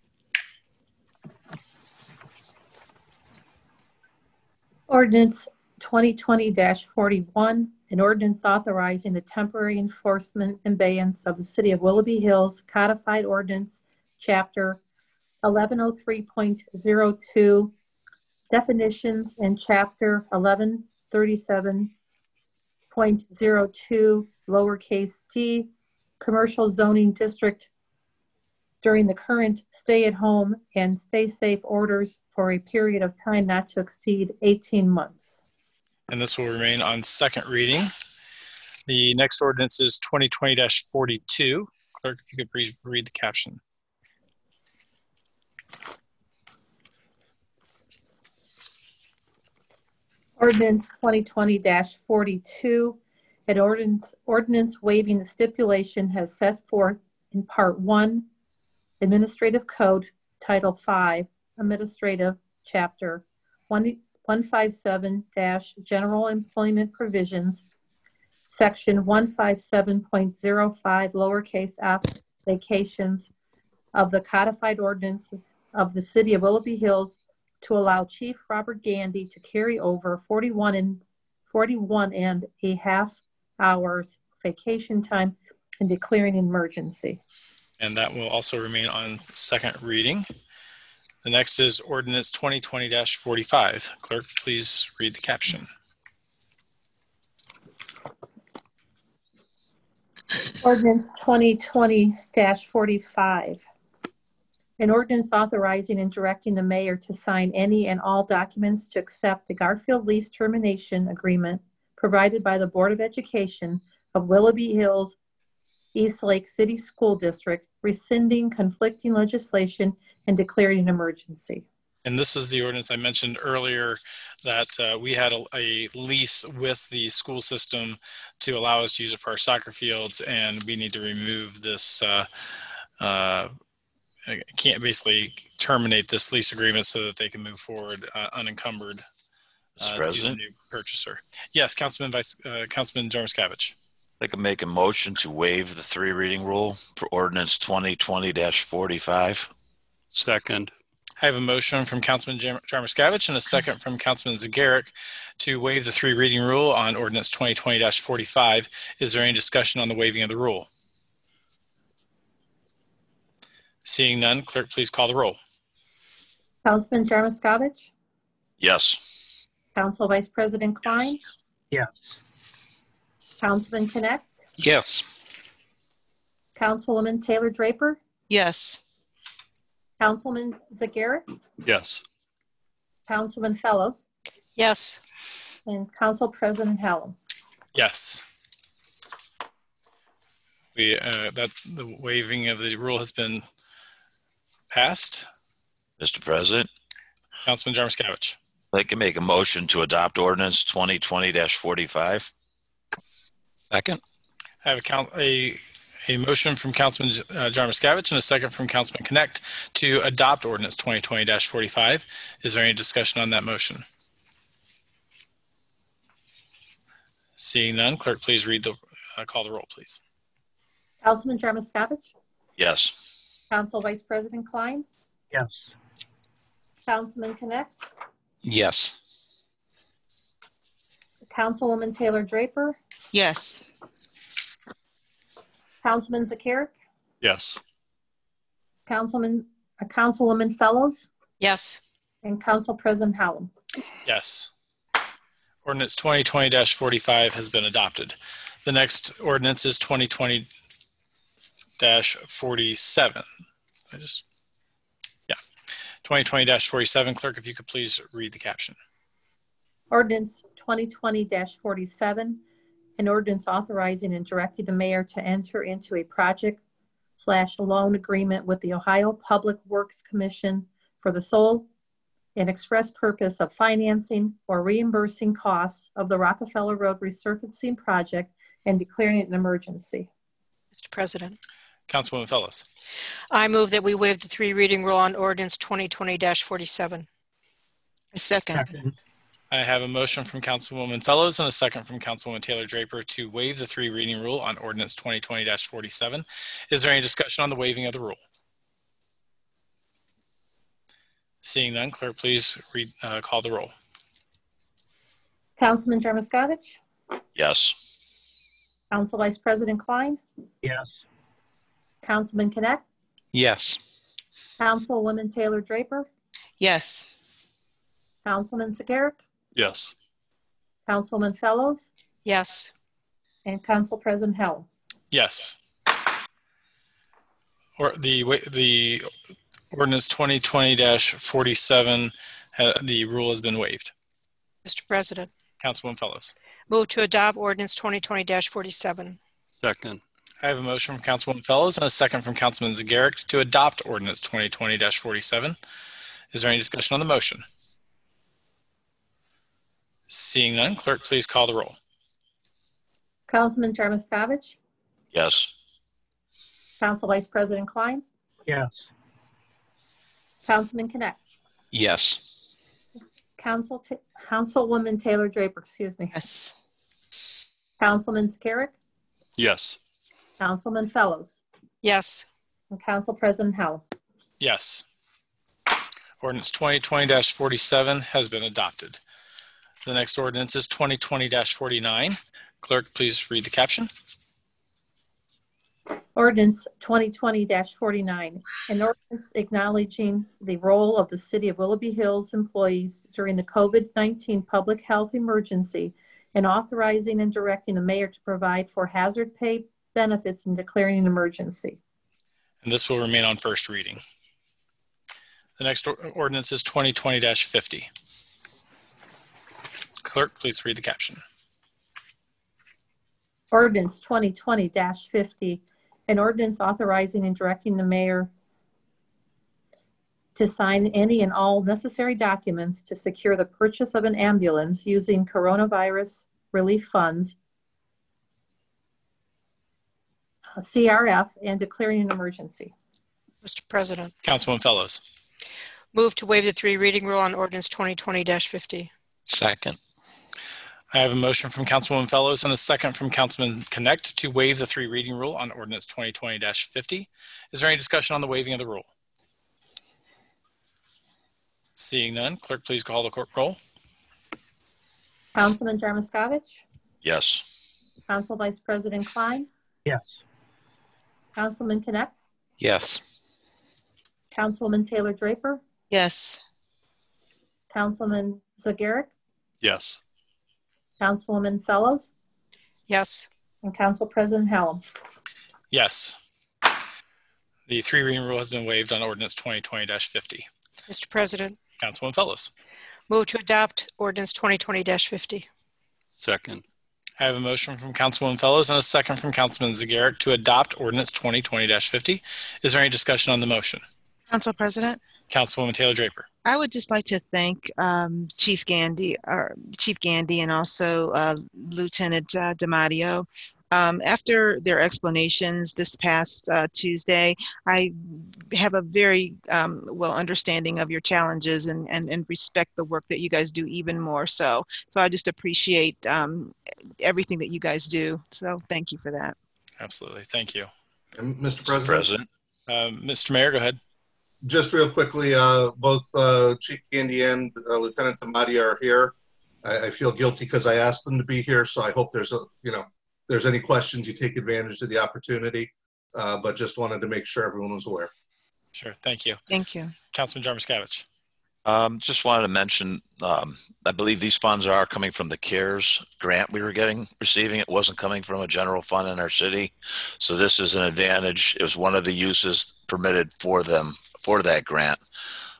Ordinance twenty twenty dash forty-one, an ordinance authorizing the temporary enforcement and abeyance of the City of Willoughby Hills Codified Ordinance, Chapter eleven oh three point oh two, definitions, and Chapter eleven thirty-seven point oh two, lowercase d, commercial zoning district during the current stay-at-home and stay-safe orders for a period of time not to exceed eighteen months. And this will remain on second reading. The next ordinance is twenty twenty dash forty-two. Clerk, if you could please read the caption. Ordinance twenty twenty dash forty-two, an ordinance, ordinance waiving the stipulation has set forth in Part one, Administrative Code, Title five, Administrative, Chapter one fifty-seven dash General Employment Provisions, Section one fifty-seven point oh five, lowercase f, vacations of the codified ordinances of the City of Willoughby Hills to allow Chief Robert Gandy to carry over forty-one and forty-one and a half hours vacation time and declaring an emergency. And that will also remain on second reading. The next is ordinance twenty twenty dash forty-five. Clerk, please read the caption. Ordinance twenty twenty dash forty-five. An ordinance authorizing and directing the mayor to sign any and all documents to accept the Garfield lease termination agreement provided by the Board of Education of Willoughby Hills East Lake City School District, rescinding conflicting legislation and declaring an emergency. And this is the ordinance I mentioned earlier that uh, we had a, a lease with the school system to allow us to use it for our soccer fields, and we need to remove this, uh, uh, can't basically terminate this lease agreement so that they can move forward uh, unencumbered uh, Mister President? to the new purchaser. Yes, Councilman Vice, uh, Councilman Jarmaskevich. I can make a motion to waive the three reading rule for ordinance twenty twenty dash forty-five. Second. I have a motion from Councilman Jarmaskevich and a second from Councilman Zagarek to waive the three reading rule on ordinance twenty twenty dash forty-five. Is there any discussion on the waiving of the rule? Seeing none, clerk, please call the roll. Councilman Jarmaskevich, Yes. Council Vice President Klein, Yes. Councilman Connect, Yes. Councilwoman Taylor Draper, Yes. Councilman Zagarek, Yes. Councilman Fellows, Yes. and Council President Hallam. Yes. We uh, that the waiving of the rule has been passed. Mister President, Councilman Jarmaskevich. I can make a motion to adopt ordinance twenty twenty dash forty-five. Second. I have a, count, a, a motion from Councilman uh, Jarmaskevich and a second from Councilman Connect to adopt ordinance twenty twenty dash forty-five. Is there any discussion on that motion? Seeing none, clerk, please read the uh, call the roll, please. Councilman Jarmaskevich, Yes. Council Vice President Klein, Yes. Councilman Connect, Yes. Councilwoman Taylor Draper, Yes. Councilman Zagarek, Yes. Councilman, uh, Councilwoman Fellows, Yes. and Council President Hallam. Yes. Ordinance twenty twenty dash forty-five has been adopted. The next ordinance is twenty twenty dash forty-seven. I just, yeah. twenty twenty dash forty-seven. Clerk, if you could please read the caption. Ordinance twenty twenty dash forty-seven, an ordinance authorizing and directing the mayor to enter into a project slash loan agreement with the Ohio Public Works Commission for the sole and express purpose of financing or reimbursing costs of the Rockefeller Road resurfacing project and declaring it an emergency. Mister President. Councilwoman Fellows. I move that we waive the three reading rule on ordinance twenty twenty dash forty-seven. A second. Second. I have a motion from Councilwoman Fellows and a second from Councilwoman Taylor Draper to waive the three reading rule on ordinance twenty twenty dash forty-seven. Is there any discussion on the waiving of the rule? Seeing none, clerk, please read, uh, call the roll. Councilman Jarmoskovich, Yes. Council Vice President Klein, Yes. Councilman Connect, Yes. Councilwoman Taylor Draper, Yes. Councilman Zagarek, Yes. Councilwoman Fellows, Yes. and Council President Howell. Yes. Or the the ordinance twenty twenty dash forty-seven, uh, the rule has been waived. Mister President. Councilwoman Fellows. Move to adopt ordinance twenty twenty dash forty-seven. Second. I have a motion from Councilwoman Fellows and a second from Councilman Zagarek to adopt ordinance twenty twenty dash forty-seven. Is there any discussion on the motion? Seeing none, clerk, please call the roll. Councilman Jarmoskovich, Yes. Council Vice President Klein, Yes. Councilman Connect, Yes. Council Ta- Councilwoman Taylor Draper, excuse me, Yes. Councilman Zagarek, Yes. Councilman Fellows, Yes. and Council President Howell. Yes. Ordinance twenty twenty dash forty-seven has been adopted. The next ordinance is twenty twenty dash forty-nine. Clerk, please read the caption. Ordinance twenty twenty dash forty-nine, an ordinance acknowledging the role of the City of Willoughby Hills employees during the COVID nineteen public health emergency and authorizing and directing the mayor to provide for hazard pay benefits and declaring an emergency. And this will remain on first reading. The next or- ordinance is twenty twenty dash fifty. Clerk, please read the caption. Ordinance twenty twenty dash fifty, an ordinance authorizing and directing the mayor to sign any and all necessary documents to secure the purchase of an ambulance using coronavirus relief funds, C R F, and declaring an emergency. Mister President. Councilwoman Fellows. Move to waive the three reading rule on ordinance twenty twenty dash fifty. Second. I have a motion from Councilwoman Fellows and a second from Councilman Connect to waive the three reading rule on ordinance twenty twenty dash fifty. Is there any discussion on the waiving of the rule? Seeing none, clerk, please call the court roll. Councilman Jarmoskovich, Yes. Council Vice President Klein, Yes. Councilman Connect, Yes. Councilwoman Taylor Draper, Yes. Councilman Zagarek, Yes. Councilwoman Fellows, Yes. and Council President Howell. Yes. The three reading rule has been waived on ordinance twenty twenty dash fifty. Mister President. Councilwoman Fellows. Move to adopt ordinance twenty twenty dash fifty. Second. I have a motion from Councilwoman Fellows and a second from Councilman Zagarek to adopt ordinance twenty twenty dash fifty. Is there any discussion on the motion? Council President, Councilwoman Taylor Draper. I would just like to thank um, Chief Gandy, or Chief Gandy, and also uh, Lieutenant uh, DiMatteo. Um, after their explanations this past uh, Tuesday, I have a very um, well understanding of your challenges and, and, and respect the work that you guys do even more so. So I just appreciate um, everything that you guys do. So thank you for that. Absolutely. Thank you. And Mister President? President. Uh, Mister Mayor, go ahead. Just real quickly, uh, both uh, Chief Gandy and uh, Lieutenant DiMatteo are here. I, I feel guilty because I asked them to be here, so I hope there's a, you know, if there's any questions, you take advantage of the opportunity, uh, but just wanted to make sure everyone was aware. Sure. Thank you. Thank you. Councilman Jarmoskovich. Um, just wanted to mention, um, I believe these funds are coming from the CARES grant we were getting, receiving. It wasn't coming from a general fund in our city. So this is an advantage. It was one of the uses permitted for them, for that grant.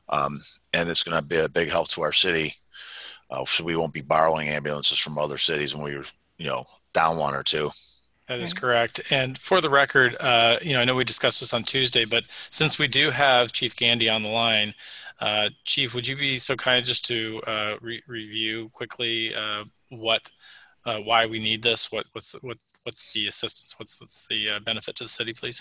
Um, and it's going to be a big help to our city. Uh, so we won't be borrowing ambulances from other cities when we were, you know, down one or two. That is correct. And for the record, uh, you know, I know we discussed this on Tuesday, but since we do have Chief Gandy on the line, uh, Chief, would you be so kind just to uh, re review quickly uh, what, uh, why we need this? What, what's, what, what's the assistance? What's, what's the uh, benefit to the city, please?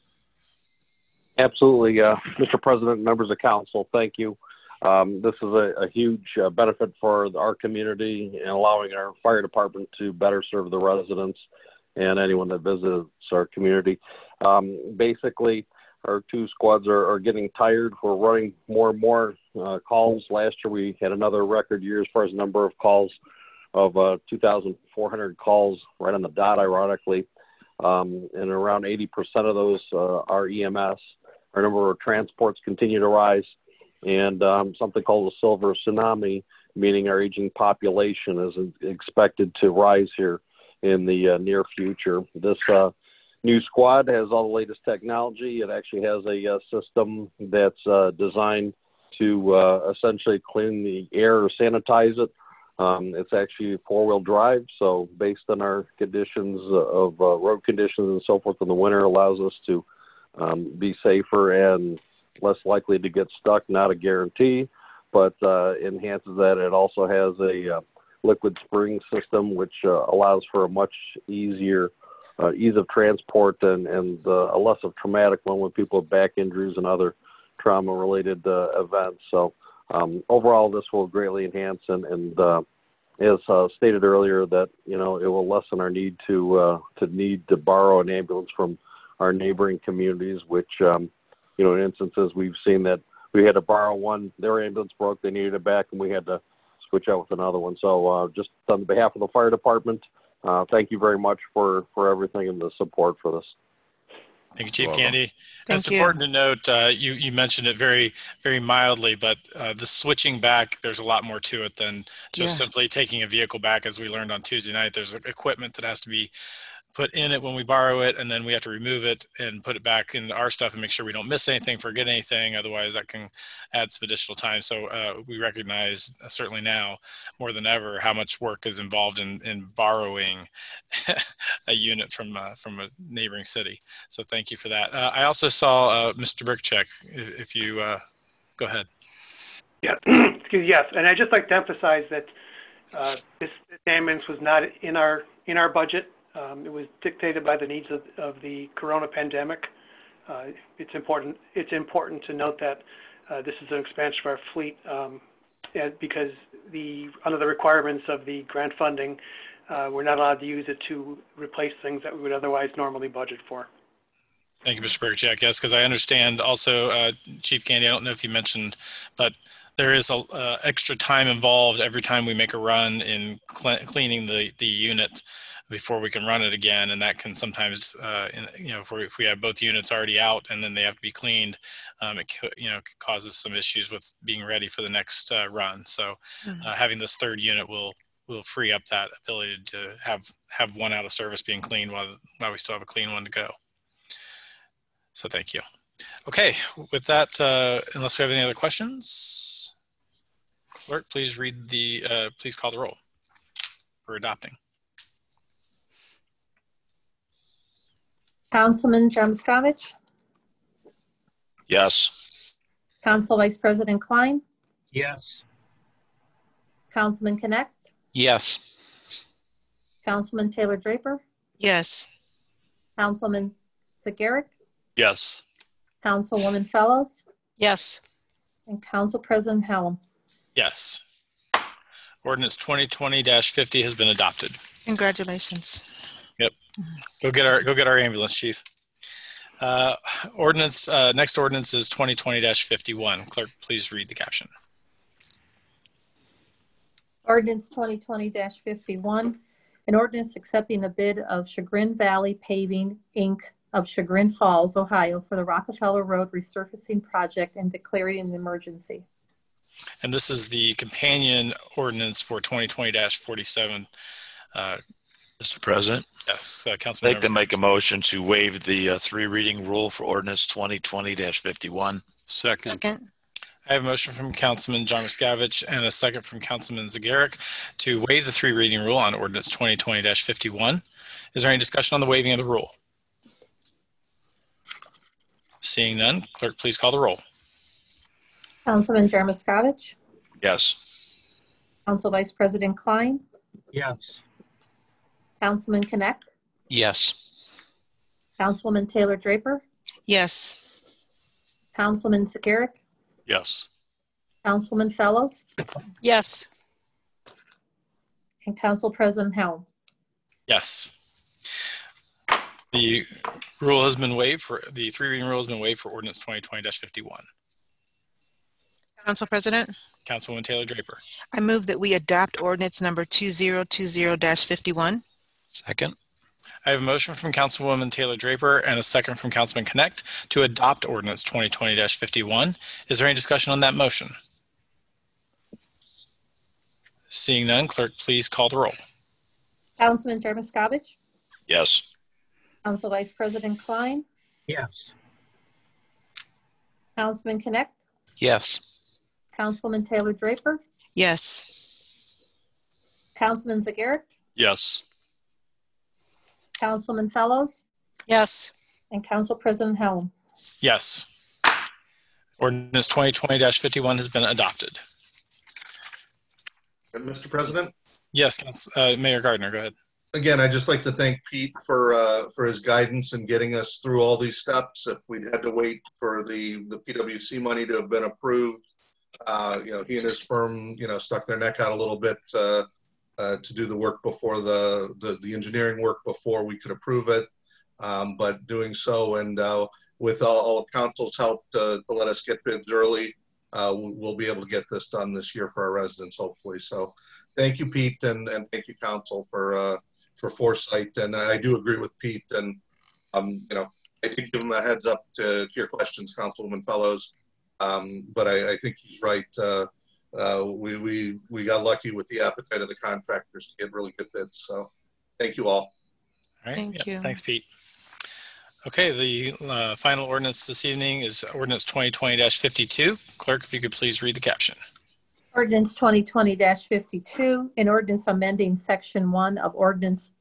Absolutely, uh, Mister President, members of council, thank you. Um, this is a, a huge uh, benefit for our community and allowing our fire department to better serve the residents and anyone that visits our community. Um, basically, our two squads are, are getting tired. We're running more and more uh, calls. Last year, we had another record year as far as number of calls of uh, two thousand four hundred calls, right on the dot, ironically. Um, and around eighty percent of those uh, are E M S. Our number of transports continue to rise. And um, something called the silver tsunami, meaning our aging population is expected to rise here in the uh, near future. This uh, new squad has all the latest technology. It actually has a uh, system that's uh, designed to uh, essentially clean the air or sanitize it. Um, it's actually four-wheel drive, so based on our conditions of uh, road conditions and so forth in the winter, allows us to um, be safer and less likely to get stuck. Not a guarantee, but uh, enhances that. It also has a uh, liquid spring system, which uh, allows for a much easier uh, ease of transport and, and uh, a less of traumatic one with people with back injuries and other trauma-related uh, events. So um, overall, this will greatly enhance and, and uh, as uh, stated earlier, that you know it will lessen our need to uh, to need to borrow an ambulance from our neighboring communities, which um, you know in instances we've seen that we had to borrow one, their ambulance broke, they needed it back, and we had to switch out with another one. So uh, just on behalf of the fire department, uh, thank you very much for, for everything and the support for this. Thank you, Chief Gandy. And it's important to note, uh, you, you mentioned it very, very mildly, but uh, the switching back, there's a lot more to it than just yeah. simply taking a vehicle back. As we learned on Tuesday night, there's equipment that has to be put in it when we borrow it, and then we have to remove it and put it back into our stuff and make sure we don't miss anything, forget anything. Otherwise, that can add some additional time. So uh, we recognize, uh, certainly now more than ever, how much work is involved in, in borrowing a unit from uh, from a neighboring city. So thank you for that. Uh, I also saw uh, Mister Brickcheck, if, if you uh, go ahead. Yeah, excuse yes, and I'd just like to emphasize that uh, this ambulance was not in our in our budget. Um, it was dictated by the needs of, of the corona pandemic. Uh, it's important. It's important to note that uh, this is an expansion of our fleet um, and because the under the requirements of the grant funding, uh, we're not allowed to use it to replace things that we would otherwise normally budget for. Thank you, Mister Burchak. Yes, because I understand also, uh, Chief Gandy, I don't know if you mentioned, but there is a uh, extra time involved every time we make a run in cl cleaning the the unit before we can run it again, and that can sometimes, uh, in, you know, if, we're, if we have both units already out and then they have to be cleaned, um, it could, you know, causes some issues with being ready for the next uh, run. So uh, having this third unit will will free up that ability to have have one out of service being cleaned while while we still have a clean one to go. So thank you. Okay, with that, uh, unless we have any other questions, clerk, please read the, uh, please call the roll for adopting. Councilman Jarmoskovich? Yes. Council Vice President Klein? Yes. Councilman Connect? Yes. Councilman Taylor Draper? Yes. Councilman Zagarek? Yes. Councilwoman Fellows? Yes. And Council President Hallam? Yes. Ordinance twenty twenty dash fifty has been adopted. Congratulations. Yep. Go get our go get our ambulance, Chief. Uh, ordinance uh, next ordinance is twenty twenty dash fifty-one. Clerk, please read the caption. Ordinance twenty twenty dash fifty-one, an ordinance accepting the bid of Chagrin Valley Paving, Incorporated of Chagrin Falls, Ohio for the Rockefeller Road resurfacing project and declaring an emergency. And this is the companion ordinance for twenty twenty dash forty-seven. Uh, Mister President? Yes, uh, Councilman. I'd like to make a motion to waive the uh, three reading rule for ordinance twenty twenty dash fifty-one. Second. Second. I I have a motion from Councilman John Miscavige and a second from Councilman Zagarek to waive the three reading rule on ordinance twenty twenty dash fifty-one. Is there any discussion on the waiving of the rule? Seeing none, clerk, please call the roll. Councilman Jarmuscavich, Yes. Council Vice President Klein, Yes. Councilman Connect, Yes. Councilwoman Taylor Draper, Yes. Councilman Zagarek, Yes. Councilwoman Fellows, Yes. and Council President Helm. Yes. The rule has been waived for, the three reading rule has been waived for ordinance twenty twenty dash fifty-one. Council President, Councilwoman Taylor Draper. I move that we adopt ordinance number two zero two zero dash fifty-one. Second. I have a motion from Councilwoman Taylor Draper and a second from Councilman Connect to adopt ordinance twenty twenty dash fifty-one. Is there any discussion on that motion? Seeing none, clerk, please call the roll. Councilman Jarmuscavich, Yes. Council Vice President Klein, Yes. Councilman Connect, Yes. Councilwoman Taylor Draper, Yes. Councilman Zagarek, Yes. Councilman Fellows, Yes. and Council President Helm. Yes. Ordinance twenty twenty dash fifty-one has been adopted. And Mister President? Yes, Council- uh, Mayor Gardner, go ahead. Again, I'd just like to thank Pete for uh, for his guidance in getting us through all these steps. If we'd had to wait for the, the P W C money to have been approved, uh, you know, he and his firm, you know, stuck their neck out a little bit uh, uh, to do the work before the, the, the engineering work before we could approve it. Um, but doing so, and uh, with all, all of council's help to, to let us get bids early, uh, we'll be able to get this done this year for our residents, hopefully. So thank you, Pete, and, and thank you, council, for uh, for foresight. And I do agree with Pete, and um, you know, I did give him a heads up to, to your questions, Councilwoman Fellows. Um, but I, I think he's right. Uh, uh, we we we got lucky with the appetite of the contractors to get really good bids. So, thank you all. All right. Thank yeah, you. Thanks, Pete. Okay, the uh, final ordinance this evening is ordinance twenty twenty dash fifty-two. Clerk, if you could please read the caption. Ordinance twenty twenty dash fifty-two, an ordinance amending section one of ordinance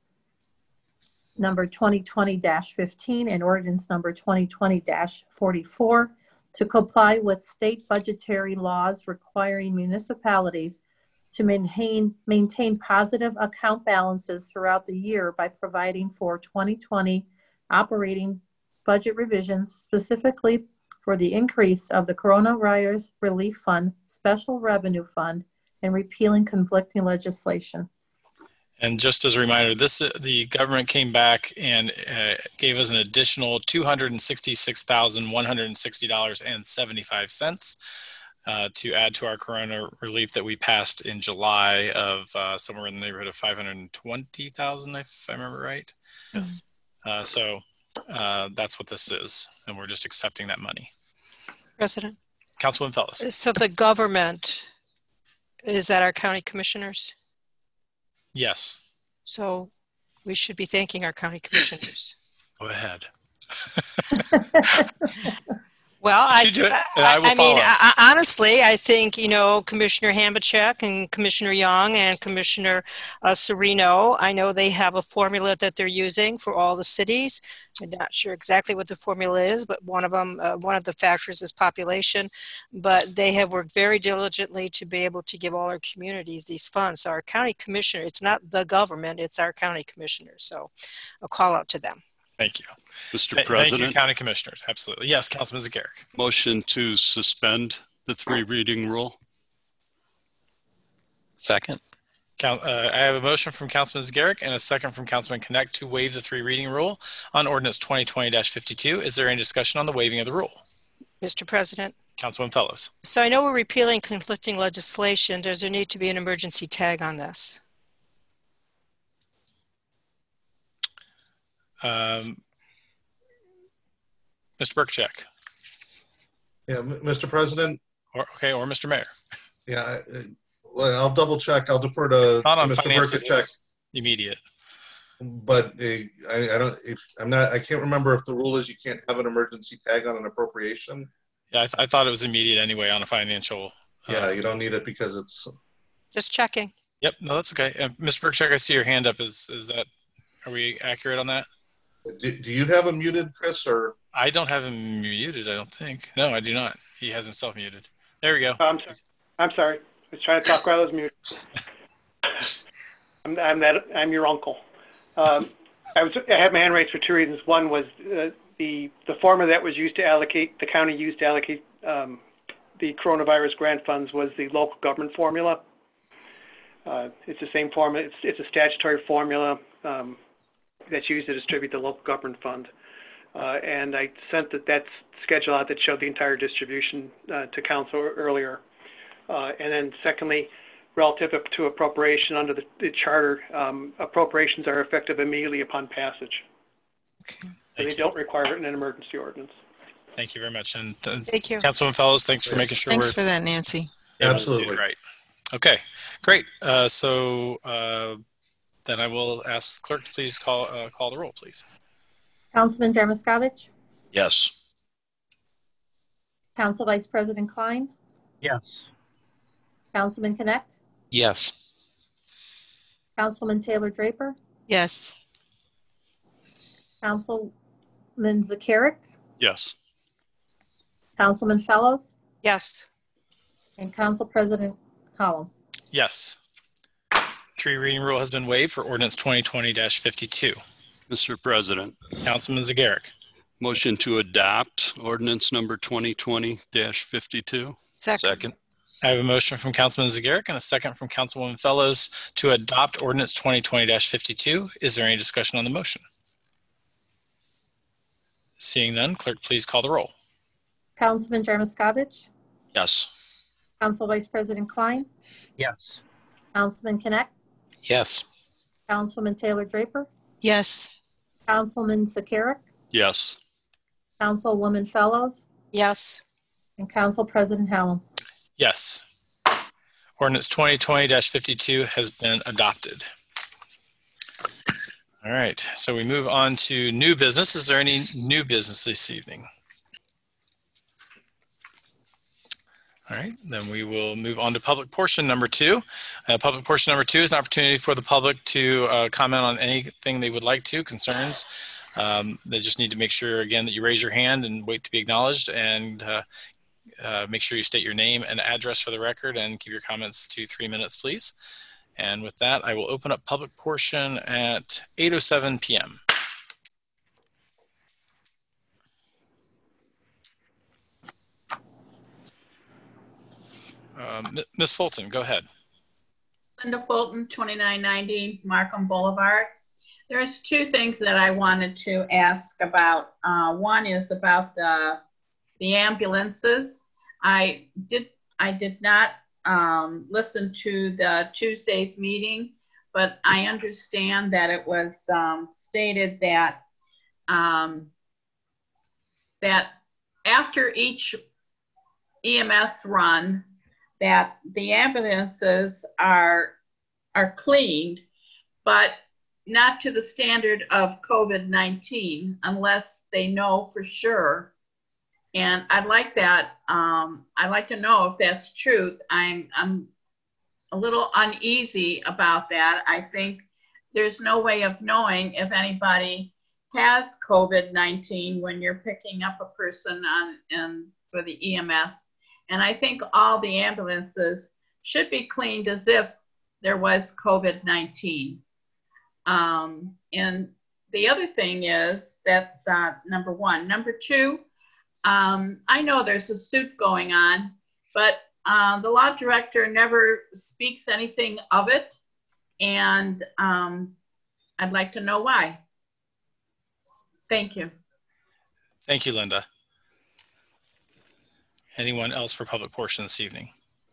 number twenty twenty dash fifteen and ordinance number twenty twenty dash forty-four to comply with state budgetary laws requiring municipalities to maintain, maintain positive account balances throughout the year by providing for twenty twenty operating budget revisions, specifically for the increase of the Coronavirus Relief Fund, Special Revenue Fund, and repealing conflicting legislation. And just as a reminder, this the government came back and uh, gave us an additional two hundred sixty-six thousand one hundred sixty dollars and seventy-five cents uh, to add to our Corona relief that we passed in July of uh, somewhere in the neighborhood of five hundred twenty thousand, if I remember right. Mm-hmm. Uh, so uh, that's what this is, and we're just accepting that money. President. Councilwoman Fellows. So the government, is that our county commissioners? Yes. So we should be thanking our county commissioners. Go ahead. Well, I, I, I, I mean, I, honestly, I think, you know, Commissioner Hambachek and Commissioner Young and Commissioner uh, Serino, I know they have a formula that they're using for all the cities. I'm not sure exactly what the formula is, but one of them, uh, one of the factors is population. But they have worked very diligently to be able to give all our communities these funds. So our county commissioner, it's not the government, it's our county commissioners. So a call out to them. Thank you. Mister Th- President. Thank you, County Commissioners. Absolutely. Yes, Councilman Zagarek. Motion to suspend the three reading rule. Second. Count, uh, I have a motion from Councilman Zagarek and a second from Councilman Connect to waive the three reading rule on ordinance twenty twenty dash fifty-two. Is there any discussion on the waiving of the rule? Mister President. Councilwoman Fellows. So I know we're repealing conflicting legislation. Does there need to be an emergency tag on this? Um, Mister Burkcheck. Yeah, Mister President. Or, okay, or Mister Mayor. Yeah, well, I'll double check. I'll defer to, to Mister Burkcheck. Immediate. But uh, I, I don't. If I'm not, I can't remember if the rule is you can't have an emergency tag on an appropriation. Yeah, I, th I thought it was immediate anyway on a financial. Uh, Yeah, you don't need it because it's. Just checking. Yep, no, that's okay. Uh, Mister Burchak, I see your hand up. Is is that, are we accurate on that? Do, do you have him muted, Chris, or? I don't have him muted, I don't think. No, I do not. He has himself muted. There we go. Oh, I'm sorry. I'm sorry. I was trying to talk while I was muted. I'm, I'm that. I'm your uncle. Um, I was. I had my hand raised for two reasons. One was uh, the the formula that was used to allocate, the county used to allocate um, the coronavirus grant funds was the local government formula. Uh, it's the same formula. It's it's a statutory formula um, that's used to distribute the local government fund. Uh, and I sent that that schedule out that showed the entire distribution uh, to council earlier. Uh, and then secondly, relative to appropriation under the, the charter, um, appropriations are effective immediately upon passage. Okay. So they you. don't require an emergency ordinance. Thank you very much. And uh, Thank you. Councilman Fellows, thanks for making sure Thanks we're for that, Nancy. Absolutely. right. Okay, great. Uh, so uh, then I will ask clerk to please call uh, call the roll, please. Councilman Jarmoskovich, Yes. Council Vice President Klein, Yes. Councilman Connect, Yes. Councilwoman Taylor Draper, Yes. Councilman Zakaric, Yes. Councilman Fellows, Yes. and Council President Collum. Yes. Three reading rule has been waived for ordinance twenty twenty dash fifty-two. Mister President, Councilman Zakaric. motion to adopt ordinance number twenty twenty dash fifty-two. Second. Second. I have a motion from Councilman Zakaric and a second from Councilwoman Fellows to adopt ordinance twenty twenty dash fifty-two. Is there any discussion on the motion? Seeing none, clerk, please call the roll. Councilman Jarmoskovich, Yes. Council Vice President Klein, Yes. Councilman Connect, Yes. Councilwoman Taylor Draper, Yes. Councilman Zakaric, Yes. Councilwoman Fellows, Yes. and Council President Hallam. Yes. Ordinance twenty twenty dash fifty-two has been adopted. All right, so we move on to new business. Is there any new business this evening? All right, then we will move on to public portion number two. Uh, public portion number two is an opportunity for the public to uh, comment on anything they would like to, concerns. Um, they just need to make sure, again, that you raise your hand and wait to be acknowledged, and uh, uh, make sure you state your name and address for the record, and keep your comments to three minutes, please. And with that, I will open up public portion at eight oh seven p m Um, Miz Fulton, go ahead. Linda Fulton, twenty-nine ninety Markham Boulevard. There's two things that I wanted to ask about. Uh, one is about the the ambulances. I did I did not um, listen to the Tuesday's meeting, but I understand that it was um, stated that um, that after each E M S run, that the ambulances are are cleaned, but not to the standard of COVID nineteen unless they know for sure. And I'd like that. Um, I'd like to know if that's true. I'm I'm a little uneasy about that. I think there's no way of knowing if anybody has COVID nineteen when you're picking up a person on and for the E M S. And I think all the ambulances should be cleaned as if there was COVID nineteen. Um, and the other thing is, that's uh, number one. Number two, um, I know there's a suit going on, but uh, the law director never speaks anything of it. And um, I'd like to know why. Thank you. Thank you, Linda. Anyone else for public portion this evening?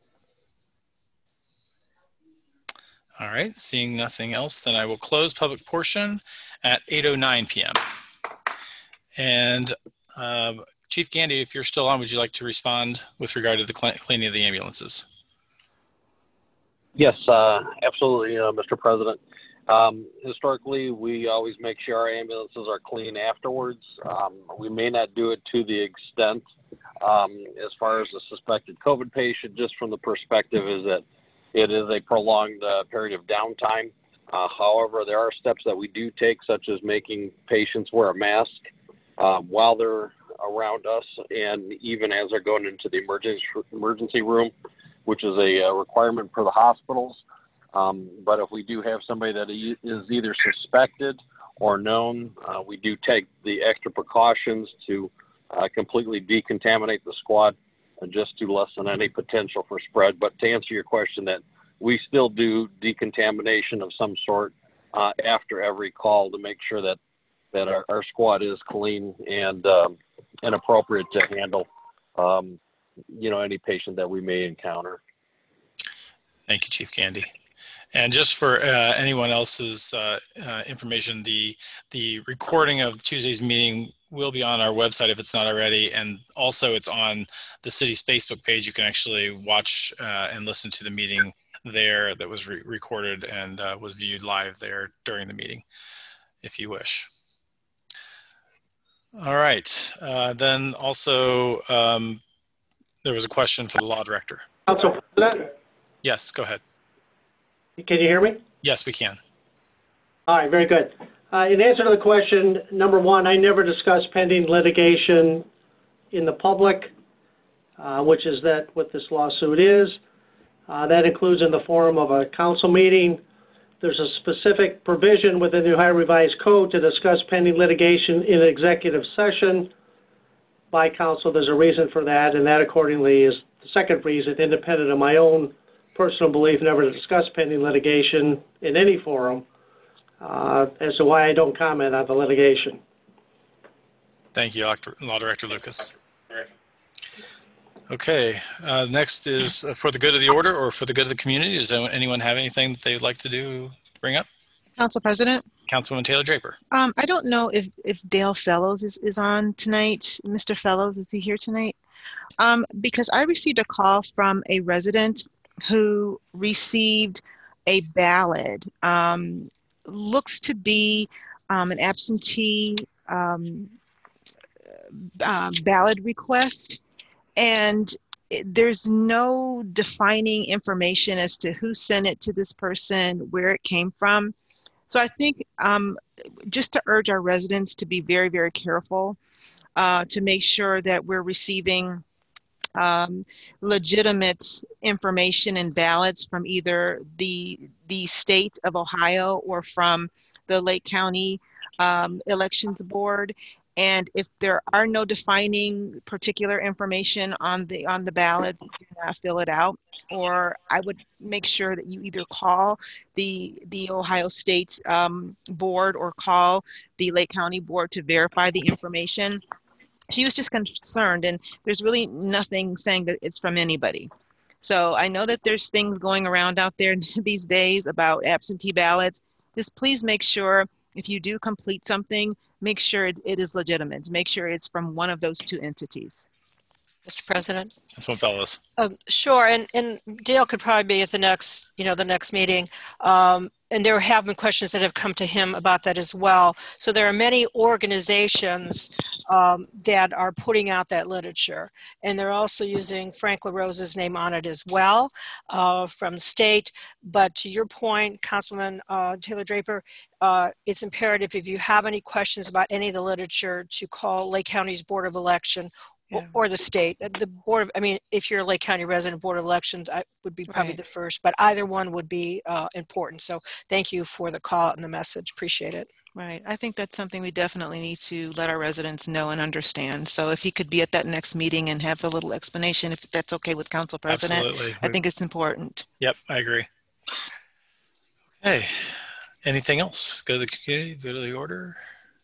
All right, seeing nothing else, then I will close public portion at eight oh nine p m And uh, Chief Gandy, if you're still on, would you like to respond with regard to the cleaning of the ambulances? Yes, uh, absolutely, uh, Mister President. Um, historically, we always make sure our ambulances are clean afterwards. Um, we may not do it to the extent um, as far as a suspected COVID patient, just from the perspective is that it is a prolonged uh, period of downtime. Uh, however, there are steps that we do take, such as making patients wear a mask uh, while they're around us, and even as they're going into the emergency emergency room, which is a, a requirement for the hospitals. Um, but if we do have somebody that is either suspected or known, uh, we do take the extra precautions to uh, completely decontaminate the squad uh, just to lessen any potential for spread. But to answer your question, that we still do decontamination of some sort uh, after every call to make sure that, that our, our squad is clean and, um, and appropriate to handle, um, you know, any patient that we may encounter. Thank you, Chief Candy. And just for uh, anyone else's uh, uh, information, the the recording of Tuesday's meeting will be on our website if it's not already, and also it's on the city's Facebook page. You can actually watch uh, and listen to the meeting there that was re recorded and uh, was viewed live there during the meeting, if you wish. All right, uh, then also um, there was a question for the law director. Council President? Yes, go ahead. Can you hear me? Yes, we can. All right, very good. Uh, in answer to the question, number one, I never discuss pending litigation in the public, uh, which is that what this lawsuit is. Uh, that includes in the form of a council meeting. There's a specific provision within the Ohio Revised Code to discuss pending litigation in an executive session by council. There's a reason for that, and that accordingly is the second reason, independent of my own personal belief, never to discuss pending litigation in any forum, uh, as to why I don't comment on the litigation. Thank you, Law Director Lucas. Okay, uh, next is for the good of the order or for the good of the community. Does anyone have anything that they'd like to do, bring up? Council President? Councilwoman Taylor Draper. Um, I don't know if, if Dale Fellows is, is on tonight. Mister Fellows, is he here tonight? Um, because I received a call from a resident who received a ballot, um, looks to be um, an absentee um, uh, ballot request, and it, there's no defining information as to who sent it to this person, where it came from. So I think um, just to urge our residents to be very, very careful uh, to make sure that we're receiving Um, legitimate information and ballots from either the the state of Ohio or from the Lake County um, Elections Board. And if there are no defining particular information on the on the ballot, do not fill it out. Or I would make sure that you either call the the Ohio State um, Board or call the Lake County Board to verify the information. She was just concerned, and there's really nothing saying that it's from anybody. So I know that there's things going around out there these days about absentee ballots. Just please make sure if you do complete something, make sure it, it is legitimate. Make sure it's from one of those two entities. Mister President? That's one, fellas. Um, sure, and, and Dale could probably be at the next, you know, the next meeting. Um, and there have been questions that have come to him about that as well. So there are many organizations um, that are putting out that literature. And they're also using Frank LaRosa's name on it as well uh, from the state. But to your point, Councilman uh, Taylor Draper, uh, it's imperative if you have any questions about any of the literature to call Lake County's Board of Election Yeah. or the state. The board of, I mean, if you're a Lake County resident, Board of Elections, I would be probably Right. the first, but either one would be uh, important. So thank you for the call and the message. Appreciate it. Right. I think that's something we definitely need to let our residents know and understand. So if he could be at that next meeting and have a little explanation, if that's okay with Council President, Absolutely. I think it's important. Yep, I agree. Okay. Anything else? Go to the community, go to the order.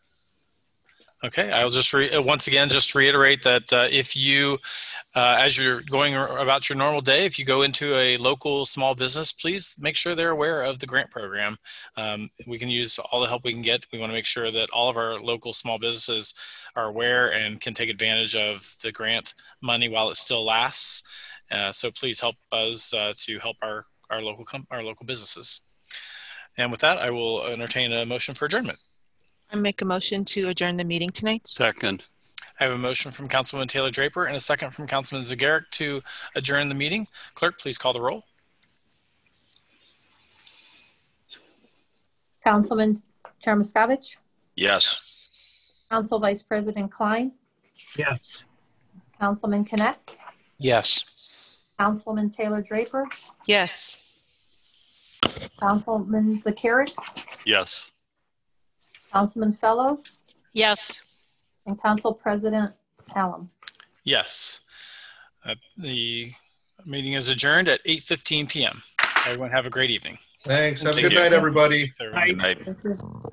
Okay, I'll just re once again just reiterate that uh, if you, uh, as you're going about your normal day, if you go into a local small business, please make sure they're aware of the grant program. Um, we can use all the help we can get. We want to make sure that all of our local small businesses are aware and can take advantage of the grant money while it still lasts. Uh, so please help us uh, to help our our local our local businesses. And with that, I will entertain a motion for adjournment. I make a motion to adjourn the meeting tonight. Second. I have a motion from Councilwoman Taylor Draper and a second from Councilman Zagarek to adjourn the meeting. Clerk, please call the roll. Councilman Chermiskovich? Yes. Council Vice President Klein? Yes. Councilman Connect? Yes. Councilwoman Taylor Draper? Yes. Councilman Zakarek? Yes. Councilman Fellows? Yes. And Council President Hallam. Yes. Uh, the meeting is adjourned at eight fifteen p m Everyone have a great evening. Thanks. Have a Thank good you. night, everybody. Thanks, everyone. Good night. Thank you.